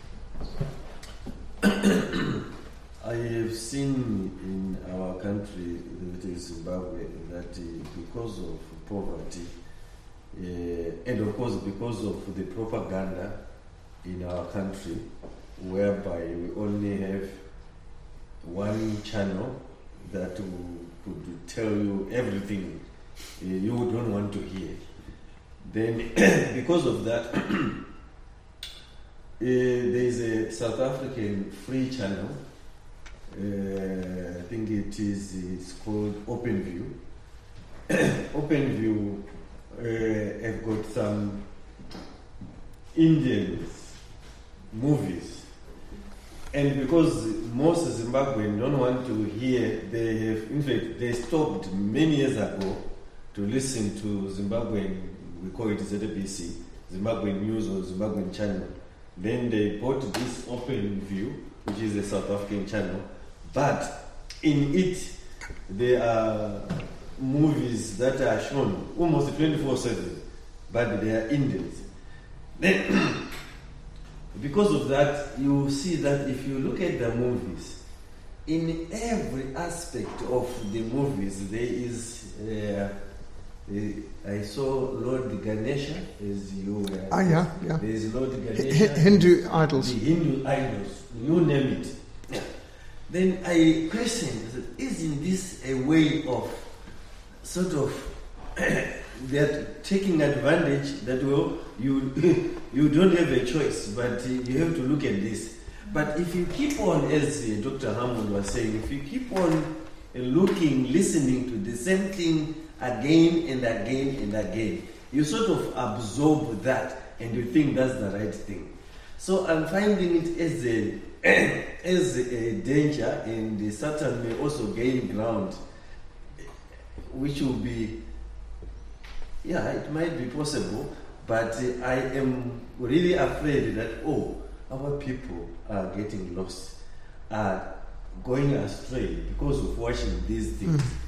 I have seen in our country, that is Zimbabwe, that uh, because of poverty, uh, and of course because of the propaganda in our country, whereby we only have one channel that will, could tell you everything uh, you don't want to hear. Then, because of that, uh, there is a South African free channel. Uh, I think it is it's called OpenView. OpenView uh, have got some Indian movies, and because most Zimbabweans don't want to hear, they have, in fact, they stopped many years ago to listen to Zimbabwean, we call it Z B C, Zimbabwean News or Zimbabwean Channel. Then they bought this OpenView, which is a South African channel, but in it there are movies that are shown almost twenty-four seven, but they are Indians. Then, because of that, you see that if you look at the movies, in every aspect of the movies, there is. Uh, uh, I saw Lord Ganesha, as you were. Ah, yeah, yeah. There is Lord H- Ganesha. Hindu idols. The Hindu idols, you name it. Yeah. Then I questioned, I said, isn't this a way of sort of they're taking advantage that, well, you you don't have a choice, but you have to look at this. But if you keep on, as Doctor Hammond was saying, if you keep on looking, listening to the same thing again and again and again, you sort of absorb that and you think that's the right thing. So I'm finding it as a as a danger, and Satan may also gain ground, which will be, yeah, it might be possible, but uh, I am really afraid that, oh, our people are getting lost, are going astray because of watching these things. Mm.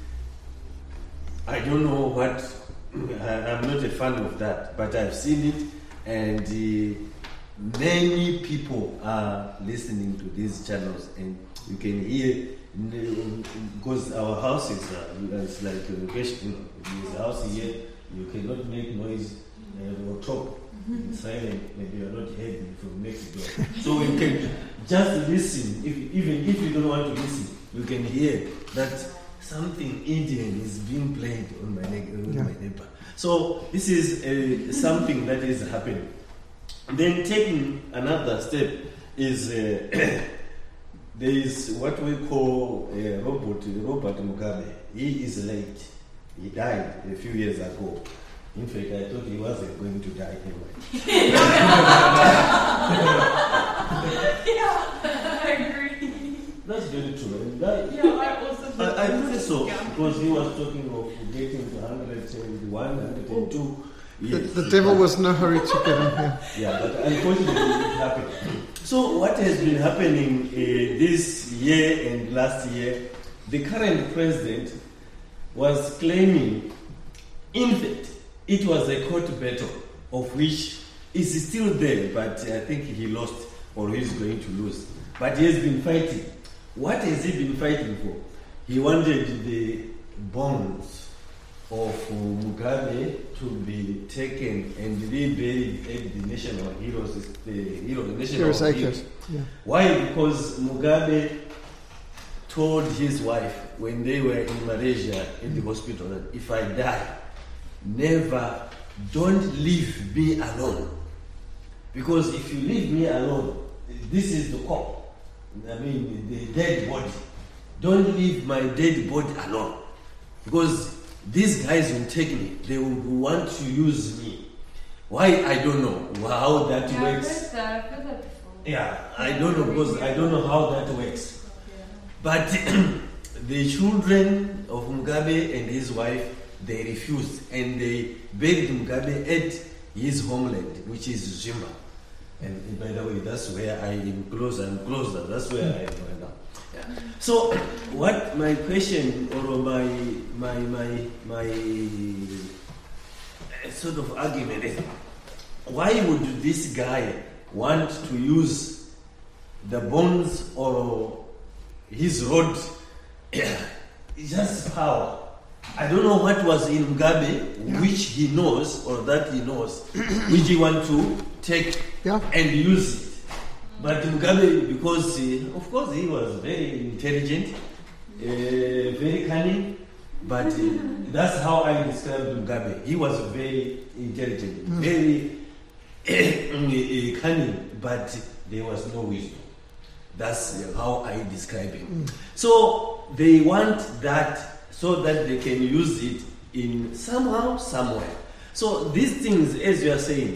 I don't know what, I, I'm not a fan of that, but I've seen it, and uh, many people are listening to these channels, and you can hear, because our houses are, it's like a location, there's a house here, you cannot make noise uh, or talk. It's silent, maybe you're not hearing from next door. So you can just listen, if, even if you don't want to listen, you can hear that something Indian is being played on my, ne- on yeah. my neighbor. So this is uh, something that is happening. Then taking another step is uh, there is what we call uh, Robert, Robert Mugabe. He is late. He died a few years ago. In fact, I thought he wasn't going to die anyway. Yeah, I agree. That's very true. And that, Yeah, I also think I, I think so, yeah. because he was talking of getting to one hundred one, one hundred two, The, Yes, the it devil happened. was in no hurry to get him here. Yeah, but unfortunately it happened. So what has been happening uh, this year and last year, the current president was claiming, in fact, it was a court battle of which is still there, but I think he lost or he's going to lose. But he has been fighting. What has he been fighting for? He wanted the bonds of Mugabe to be taken and reburied at the National Heroes, the Hero, National Heroes Heroes. Acres. Yeah. Why? Because Mugabe told his wife when they were in Malaysia in the hospital that if I die, never, don't leave me alone. Because if you leave me alone, this is the corpse. I mean, the dead body. Don't leave my dead body alone. Because these guys will take me. They will want to use me. Why? I don't know how that Yeah, I've works. heard that. I've heard that before. Yeah, I don't know because I don't know how that works. But the children of Mugabe and his wife, they refused and they buried Mugabe at his homeland, which is Zimba. And by the way, that's where I am closer and closer. That's where I am right now. Yeah. So, what my question or my my my my uh, sort of argument is, why would this guy want to use the bones or his rod? It's just power. I don't know what was in Mugabe, Yeah. which he knows or that he knows, which he want to take Yeah. and use it. But Mugabe, because he, of course he was very intelligent, uh, very cunning, but uh, that's how I describe Mugabe. He was very intelligent, Mm. very uh, cunning, but there was no wisdom. That's how I describe him. Mm. So they want that so that they can use it in somehow, somewhere. So these things, as you are saying,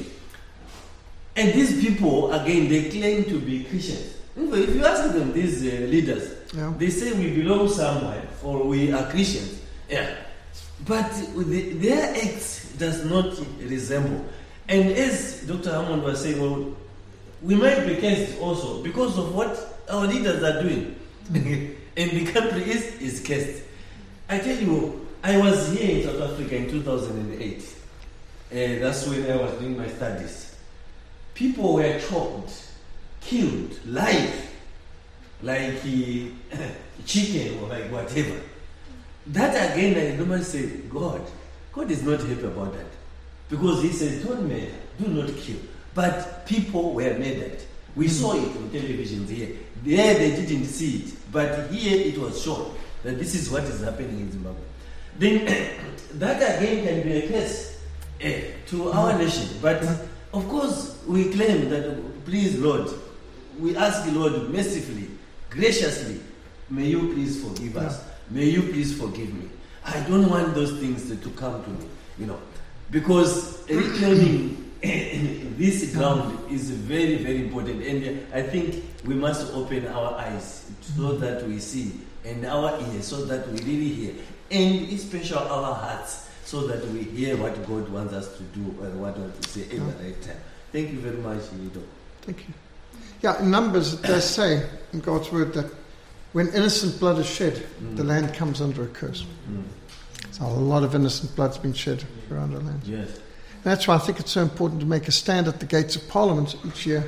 and these people, again, they claim to be Christians. If you ask them, these uh, leaders, Yeah. they say we belong somewhere or we are Christians. Yeah. But the, their acts does not resemble. And as Doctor Hammond was saying, well, we might be cursed also because of what our leaders are doing. And the country is, is cursed. I tell you, I was here in South Africa in two thousand eight. Uh, that's when I was doing my studies. People were chopped, killed, live, like uh, chicken or like whatever. That again, I normally say, God, God is not happy about that. Because He says, don't murder, do not kill. But people were murdered. We saw it on television here. There they didn't see it, but here it was shown that this is what is happening in Zimbabwe. Then that again can be a curse uh, to our nation. But of course, we claim that, please, Lord, we ask the Lord mercifully, graciously, may you please forgive us. May you please forgive me. I don't want those things to, to come to me, you know, because reclaiming this ground is very, very important. And I think we must open our eyes so that we see, and our ears so that we really hear, and especially our hearts so that we hear what God wants us to do and what wants to say at the right time. Thank you very much, Lido. Thank you. Yeah, in Numbers it does say in God's word that when innocent blood is shed, Mm. the land comes under a curse. Mm. So a lot of innocent blood's been shed around our land. Yes. And that's why I think it's so important to make a stand at the gates of Parliament each year.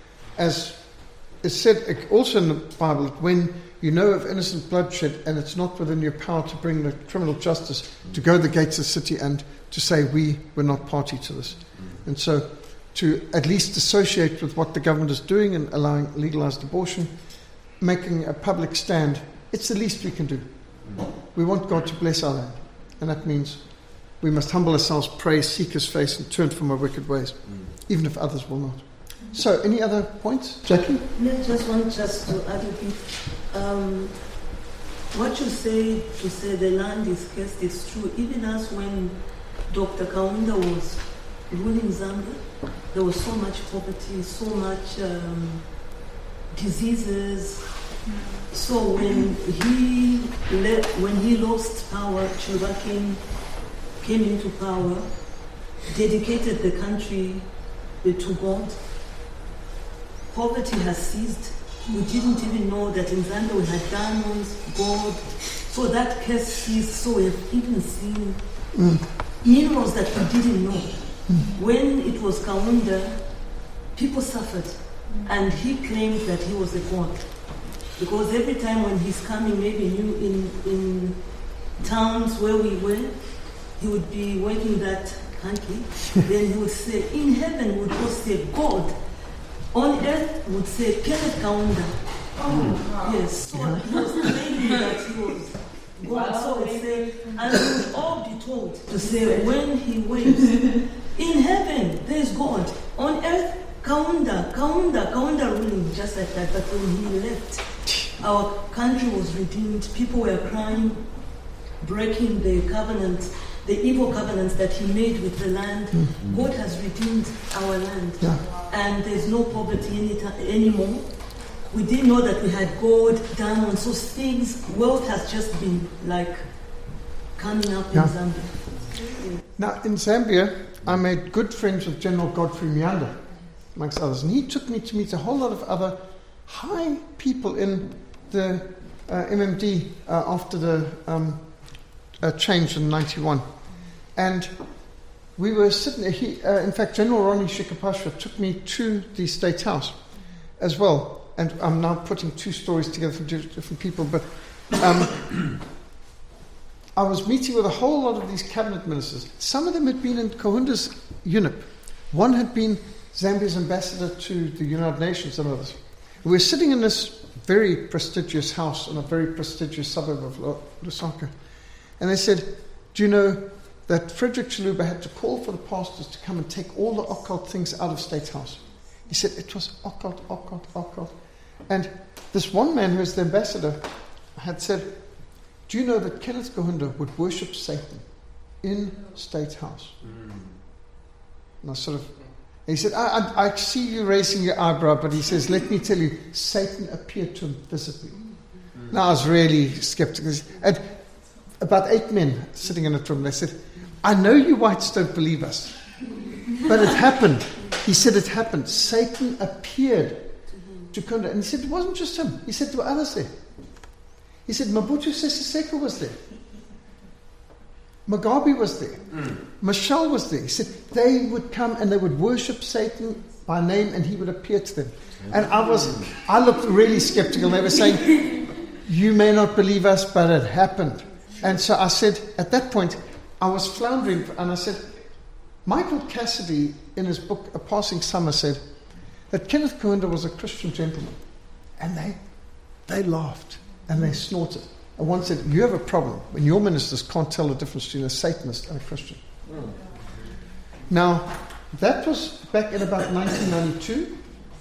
As is said also in the Bible, that when you know of innocent bloodshed and it's not within your power to bring the criminal justice, to go to the gates of the city and to say we were not party to this. Mm. And so to at least associate with what the government is doing and allowing legalized abortion, making a public stand, it's the least we can do. Mm. We want God to bless our land. And that means we must humble ourselves, pray, seek His face, and turn from our wicked ways, Mm. even if others will not. So, any other points? Jackie? No, just want just to add a bit. Um, what you say to say the land is cursed is true. Even as when Doctor Kaunda was ruling Zambia, there was so much poverty, so much um, diseases. So when he le- when he lost power, Chilwa came came into power. dedicated the country to God. Poverty has ceased. We didn't even know that in Zambia we had diamonds, gold. So that curse ceased. So we've even seen mm. minerals that we didn't know. Mm. When it was Kaunda, people suffered. And he claimed that he was a god. Because every time when he's coming, maybe new in, in towns where we were, he would be working that country. Then he would say, in heaven would go say God. On earth would say Kenneth Kaunda. Oh, wow. Yes. So yeah. He was claiming that he was God. Wow. So we say, and we would all be told to say when he waves, in heaven there's God. On earth, Kaunda, Kaunda, Kaunda ruling just like that. But when he left, our country was redeemed. People were crying, breaking the covenants, the evil covenants that he made with the land. Mm-hmm. God has redeemed our land. Yeah. And there's no poverty any t- anymore. We didn't know that we had gold, diamonds, so things, wealth has just been like coming up yeah. in Zambia. Yeah. Now in Zambia, I made good friends with General Godfrey Mianda, amongst others, and he took me to meet a whole lot of other high people in the uh, M M D uh, after the um, uh, change in ninety-one. And we were sitting there. He, uh, in fact, General Ronnie Shikapashwa took me to the State House as well. And I'm now putting two stories together from different people. But um, I was meeting with a whole lot of these cabinet ministers. Some of them had been in Kahunda's U N I P. One had been Zambia's ambassador to the United Nations and others. We were sitting in this very prestigious house in a very prestigious suburb of Lusaka. And they said, do you know that Frederick Chiluba had to call for the pastors to come and take all the occult things out of State House? He said it was occult, occult, occult. And this one man who was the ambassador had said, do you know that Kenneth Kaunda would worship Satan in State House? Mm. And I sort of, he said, I, I, I see you raising your eyebrow, but he says, let me tell you, Satan appeared to him visibly. Mm. Now I was really skeptical. And about eight men sitting in a room, they said, I know you whites don't believe us, but it happened. He said it happened. Satan appeared to Kaunda. And he said it wasn't just him. He said there were others there. He said Mobutu Sese Seko was there. Mugabe was there. Mm. Michelle was there. He said they would come and they would worship Satan by name and he would appear to them. And I was, I looked really skeptical. They were saying, you may not believe us, but it happened. And so I said, at that point, I was floundering, and I said, Michael Cassidy, in his book, A Passing Summer, said that Kenneth Kaunda was a Christian gentleman. And they they laughed, and they snorted. And one said, you have a problem when your ministers can't tell the difference between a Satanist and a Christian. Mm. Now, that was back in about nineteen ninety-two.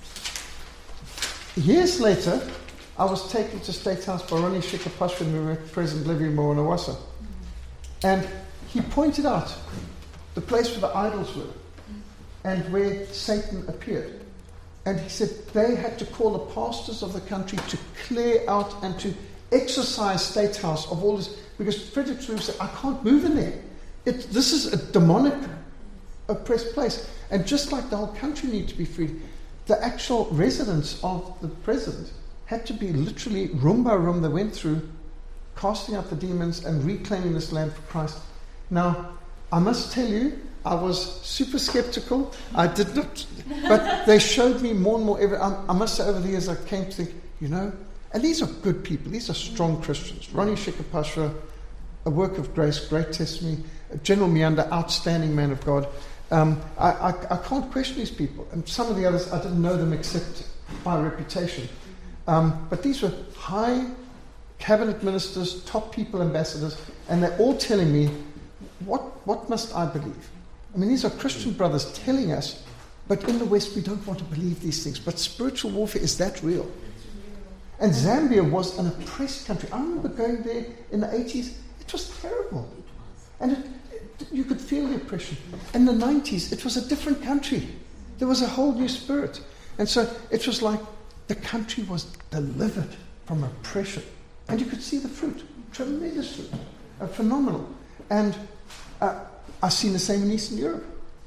Years later, I was taken to State House by Ronnie Shikapashwa and we met President Levi Mwanawasa. And he pointed out the place where the idols were and where Satan appeared. And he said they had to call the pastors of the country to clear out and to exorcise State House of all this, because Frederick Chiluba said, I can't move in there. It, this is a demonic, oppressed place. And just like the whole country needed to be freed, the actual residence of the president had to be literally room by room they went through, casting out the demons and reclaiming this land for Christ. Now, I must tell you, I was super skeptical. I did not, but they showed me more and more evidence. I, I must say, over the years, I came to think, you know, and these are good people. These are strong Christians. Ronnie Shikapashwa, a work of grace, great testimony. General Mianda, outstanding man of God. Um, I, I, I can't question these people. And some of the others, I didn't know them except by reputation. Um, but these were high cabinet ministers, top people, ambassadors, and they're all telling me, what, what must I believe? I mean, these are Christian brothers telling us, but in the West we don't want to believe these things. But spiritual warfare is that real? And Zambia was an oppressed country. I remember going there in the eighties. It was terrible. And it, it, you could feel the oppression. In the nineties, it was a different country. There was a whole new spirit. And so it was like the country was delivered from oppression. And you could see the fruit. Tremendous fruit. Uh, phenomenal. And uh, I've seen the same in Eastern Europe.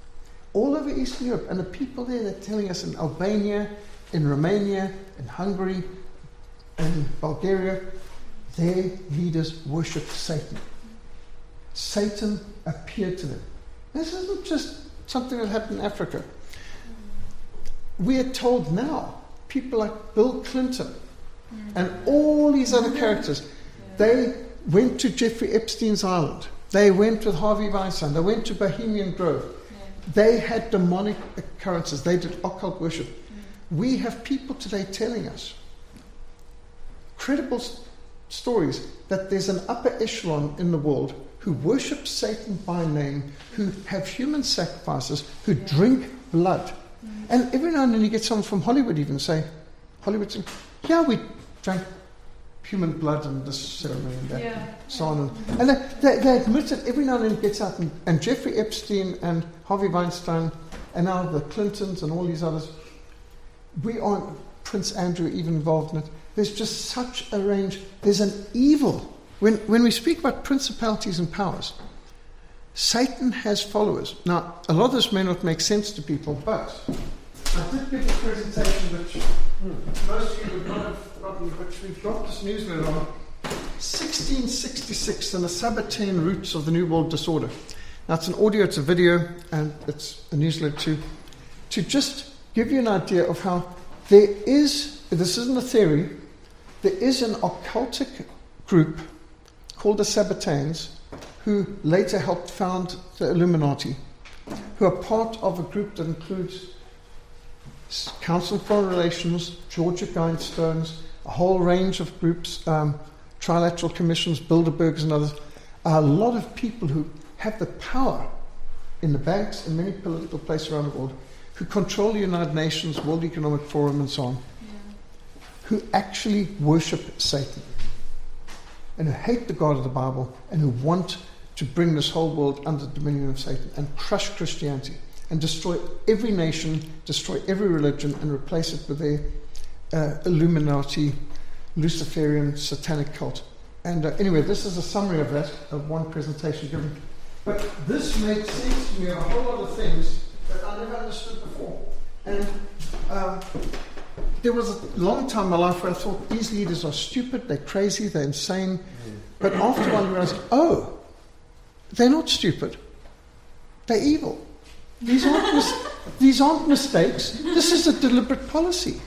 all over Eastern Europe. And the people there, they're telling us in Albania, in Romania, in Hungary, in Bulgaria, their leaders worshipped Satan. Satan appeared to them. This isn't just something that happened in Africa. We are told now, people like Bill Clinton and all these other characters, they went to Jeffrey Epstein's island. They went with Harvey Weinstein. They went to Bohemian Grove. They had demonic occurrences. They did occult worship. We have people today telling us credible st- stories that there's an upper echelon in the world who worship Satan by name, who have human sacrifices, who drink blood. And every now and then you get someone from Hollywood even say, Hollywood saying, yeah, we drank human blood and this ceremony and that, Yeah. and so on. And, and they, they, they admit it every now and then it gets out. And, and Jeffrey Epstein and Harvey Weinstein and now the Clintons and all these others, we aren't, Prince Andrew even involved in it. There's just such a range. There's an evil. When, when we speak about principalities and powers, Satan has followers. Now, a lot of this may not make sense to people, but I did give a presentation which most of you would not have gotten, which we've got this newsletter on, sixteen sixty-six and the Sabbatean Roots of the New World Disorder. Now, it's an audio, it's a video, and it's a newsletter too, to just give you an idea of how there is, this isn't a theory, there is an occultic group called the Sabbateans, who later helped found the Illuminati, who are part of a group that includes Council on Foreign Relations, Georgia Guidestones, a whole range of groups, um, Trilateral Commissions, Bilderbergs and others, a lot of people who have the power in the banks and many political places around the world, who control the United Nations, World Economic Forum and so on, yeah. who actually worship Satan and who hate the God of the Bible and who want to bring this whole world under the dominion of Satan and crush Christianity and destroy every nation, destroy every religion and replace it with a uh, Illuminati, Luciferian, satanic cult. And uh, anyway, this is a summary of that, of one presentation given. But this made sense to me of a whole lot of things that I never understood before. And um, there was a long time in my life where I thought these leaders are stupid, they're crazy, they're insane. But after a while I realized, oh, they're not stupid. They're evil. These aren't, mis- these aren't mistakes. This is a deliberate policy.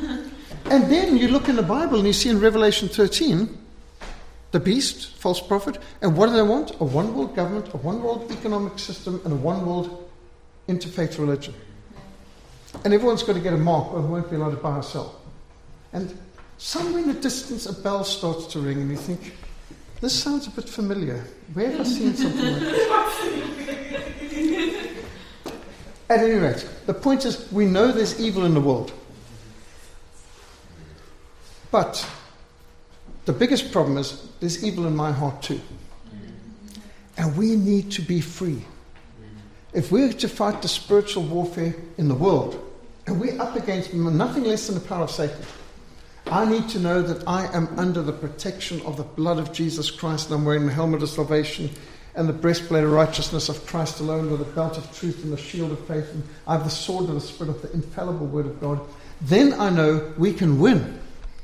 And then you look in the Bible and you see in Revelation thirteen, the beast, false prophet, and what do they want? A one world government, a one world economic system, and a one world interfaith religion. And everyone's got to get a mark or they won't be allowed to buy or sell. And somewhere in the distance a bell starts to ring and you think, this sounds a bit familiar. Where have I seen something like this? At any rate, the point is we know there's evil in the world. But the biggest problem is there's evil in my heart too. And we need to be free. If we're to fight the spiritual warfare in the world, and we're up against nothing less than the power of Satan, I need to know that I am under the protection of the blood of Jesus Christ, and I'm wearing the helmet of salvation and the breastplate of righteousness of Christ alone, with a belt of truth and the shield of faith, and I have the sword of the Spirit of the infallible word of God. Then I know we can win.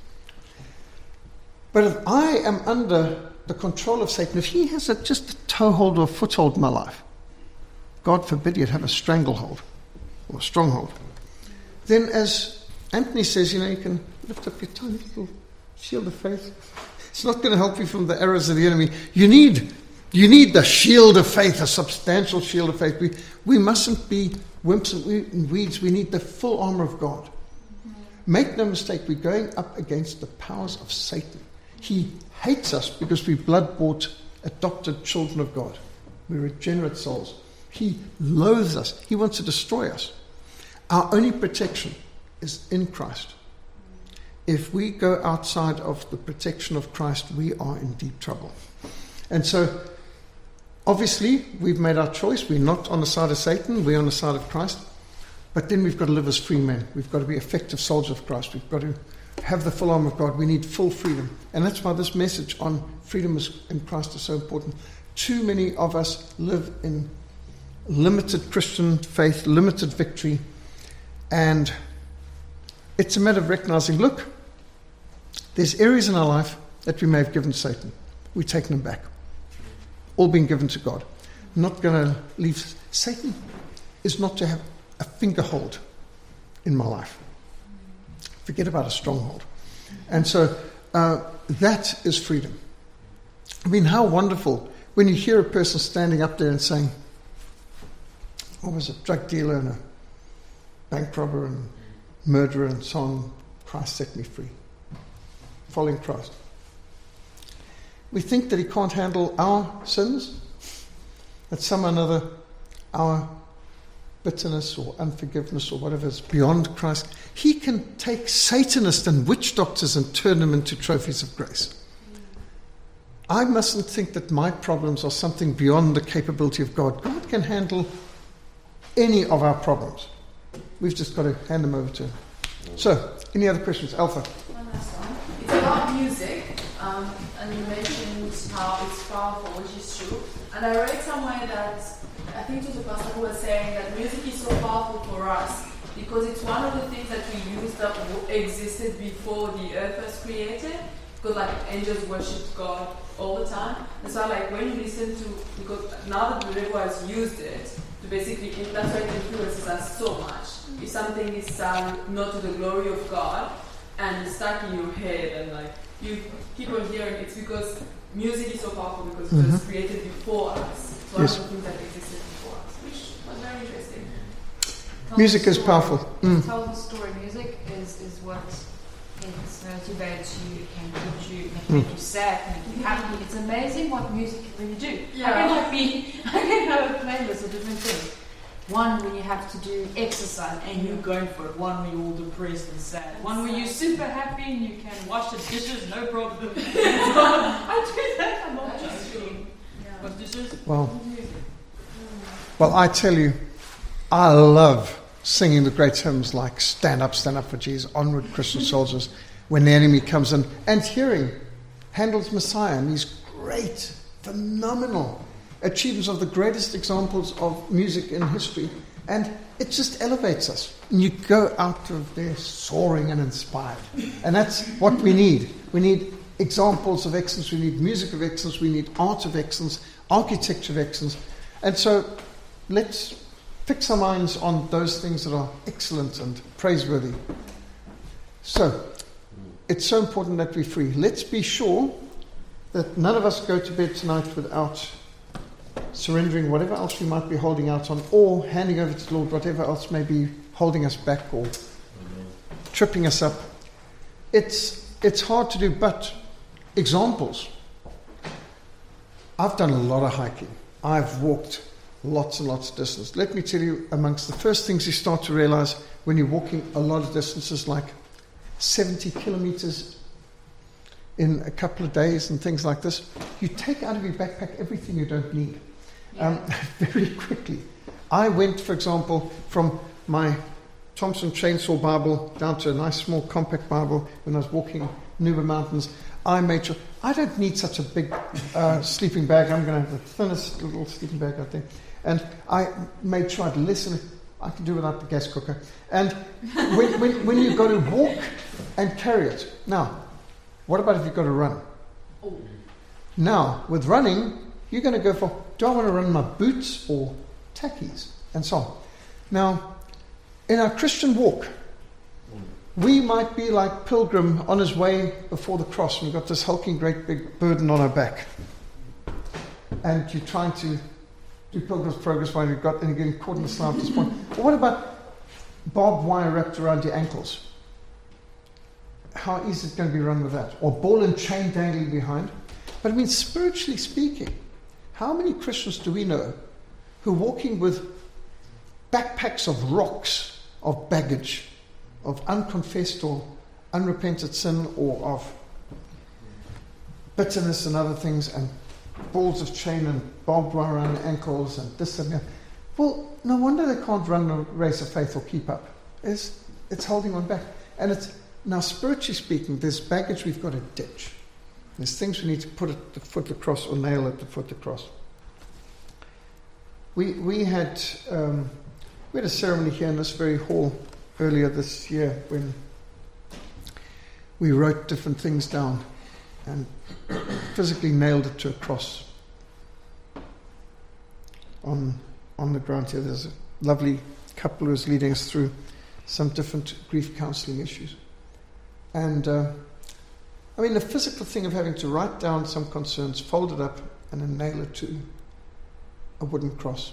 But if I am under the control of Satan, if he has a, just a toehold or a foothold in my life, God forbid you'd have a stranglehold or a stronghold, then as Anthony says, you know, you can lift up your tiny little shield of faith. It's not going to help you from the arrows of the enemy. You need you need the shield of faith, a substantial shield of faith. We, we mustn't be wimps and weeds. We need the full armor of God. Make no mistake, we're going up against the powers of Satan. He hates us because we're blood-bought, adopted children of God. We're regenerate souls. He loathes us. He wants to destroy us. Our only protection is in Christ. If we go outside of the protection of Christ, we are in deep trouble. And so, obviously, we've made our choice. We're not on the side of Satan. We're on the side of Christ. But then we've got to live as free men. We've got to be effective soldiers of Christ. We've got to have the full armor of God. We need full freedom. And that's why this message on freedom in Christ is so important. Too many of us live in limited Christian faith, limited victory, and it's a matter of recognizing, look, there's areas in our life that we may have given to Satan. We've taken them back. All been given to God. I'm not going to leave. Satan is not to have a fingerhold in my life. Forget about a stronghold. And so uh, that is freedom. I mean, how wonderful when you hear a person standing up there and saying, what was it, drug dealer and a bank robber and murderer and so on, Christ set me free. Following Christ. We think that he can't handle our sins, that some another, our bitterness or unforgiveness or whatever is beyond Christ. He can take Satanists and witch doctors and turn them into trophies of grace. I mustn't think that my problems are something beyond the capability of God. God can handle any of our problems. We've just got to hand them over to him. So, any other questions? Alpha. One last one. It's about music, um, and you mentioned how it's powerful, which is true. And I read somewhere that, I think it was a pastor who was saying that music is so powerful for us because it's one of the things that we use that existed before the earth was created. Because like angels worshipped God all the time. And so like when you listen to, because now that the devil has used it, to basically, that's why it influences us so much. If something is sung not to the glory of God and it's stuck in your head and like you keep on hearing, it's because music is so powerful because it mm-hmm. was created before us. It's one yes. of the things that existed before us, which was very interesting. Tell music is powerful. Mm. Tell the story. Music is, is what it motivates you, it can put you, it can make mm. you sad, it can make you happy. It's amazing what music can really do. Yeah. I can have me, I can have a playlist of different things. One when you have to do exercise and you're going for it. One when you're all depressed and sad. One when you're super happy and you can wash the dishes, no problem. I do that, I'm not joking. Wash dishes. Well, well, I tell you, I love singing the great hymns like Stand Up, Stand Up for Jesus, Onward Christian Soldiers, when the enemy comes in, and hearing Handel's Messiah and these great, phenomenal achievements of the greatest examples of music in history, and it just elevates us. And you go out of there soaring and inspired. And that's what we need. We need examples of excellence, we need music of excellence, we need art of excellence, architecture of excellence. And so let's fix our minds on those things that are excellent and praiseworthy. So, it's so important that we're free. Let's be sure that none of us go to bed tonight without surrendering whatever else we might be holding out on, or handing over to the Lord whatever else may be holding us back or tripping us up. It's it's hard to do, but examples. I've done a lot of hiking. I've walked lots and lots of distance. Let me tell you, amongst the first things you start to realize when you're walking a lot of distances, like seventy kilometers in a couple of days and things like this, you take out of your backpack everything you don't need. Yeah. Um, very quickly. I went, for example, from my Thompson Chainsaw Bible down to a nice small compact Bible when I was walking Nuba Mountains. I made sure, I don't need such a big uh, sleeping bag. I'm going to have the thinnest little sleeping bag, I think. And I made sure I'd listen. I can do without the gas cooker. And when, when, when you've got to walk and carry it. Now, what about if you've got to run? Oh. Now, with running, you're going to go for, do I want to run my boots or tackies? And so on. Now, in our Christian walk, we might be like Pilgrim on his way before the cross, and we've got this hulking great big burden on our back. And you're trying to do Pilgrim's Progress while you've got, and you're getting caught in the snow at this point. Or what about barbed wire wrapped around your ankles? How easy is it going to be run with that? Or ball and chain dangling behind? But I mean, spiritually speaking, how many Christians do we know who are walking with backpacks of rocks, of baggage, of unconfessed or unrepented sin, or of bitterness and other things, and balls of chain and barbed wire around their ankles and this and that? Well, no wonder they can't run a race of faith or keep up. It's, it's holding on back. And it's, now spiritually speaking, there's baggage we've got to ditch. There's things we need to put at the foot of the cross or nail at the foot of the cross. we we had um, we had a ceremony here in this very hall earlier this year when we wrote different things down and physically nailed it to a cross on on the ground here. There's a lovely couple who was leading us through some different grief counselling issues. And uh, I mean, the physical thing of having to write down some concerns, fold it up, and then nail it to a wooden cross.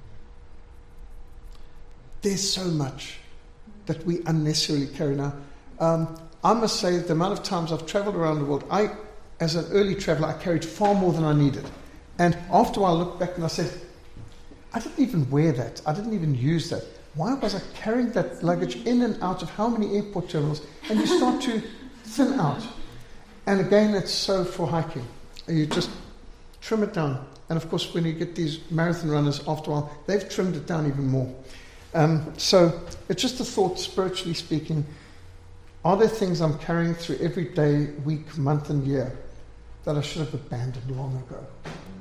There's so much that we unnecessarily carry now. Um, I must say, the amount of times I've travelled around the world, I, as an early traveller, I carried far more than I needed. And after a while, I looked back and I said, I didn't even wear that. I didn't even use that. Why was I carrying that luggage in and out of how many airport terminals? And you start to thin out. And again, it's so for hiking. You just trim it down. And of course, when you get these marathon runners, after a while, they've trimmed it down even more. Um, so it's just a thought, spiritually speaking. Are there things I'm carrying through every day, week, month, and year that I should have abandoned long ago?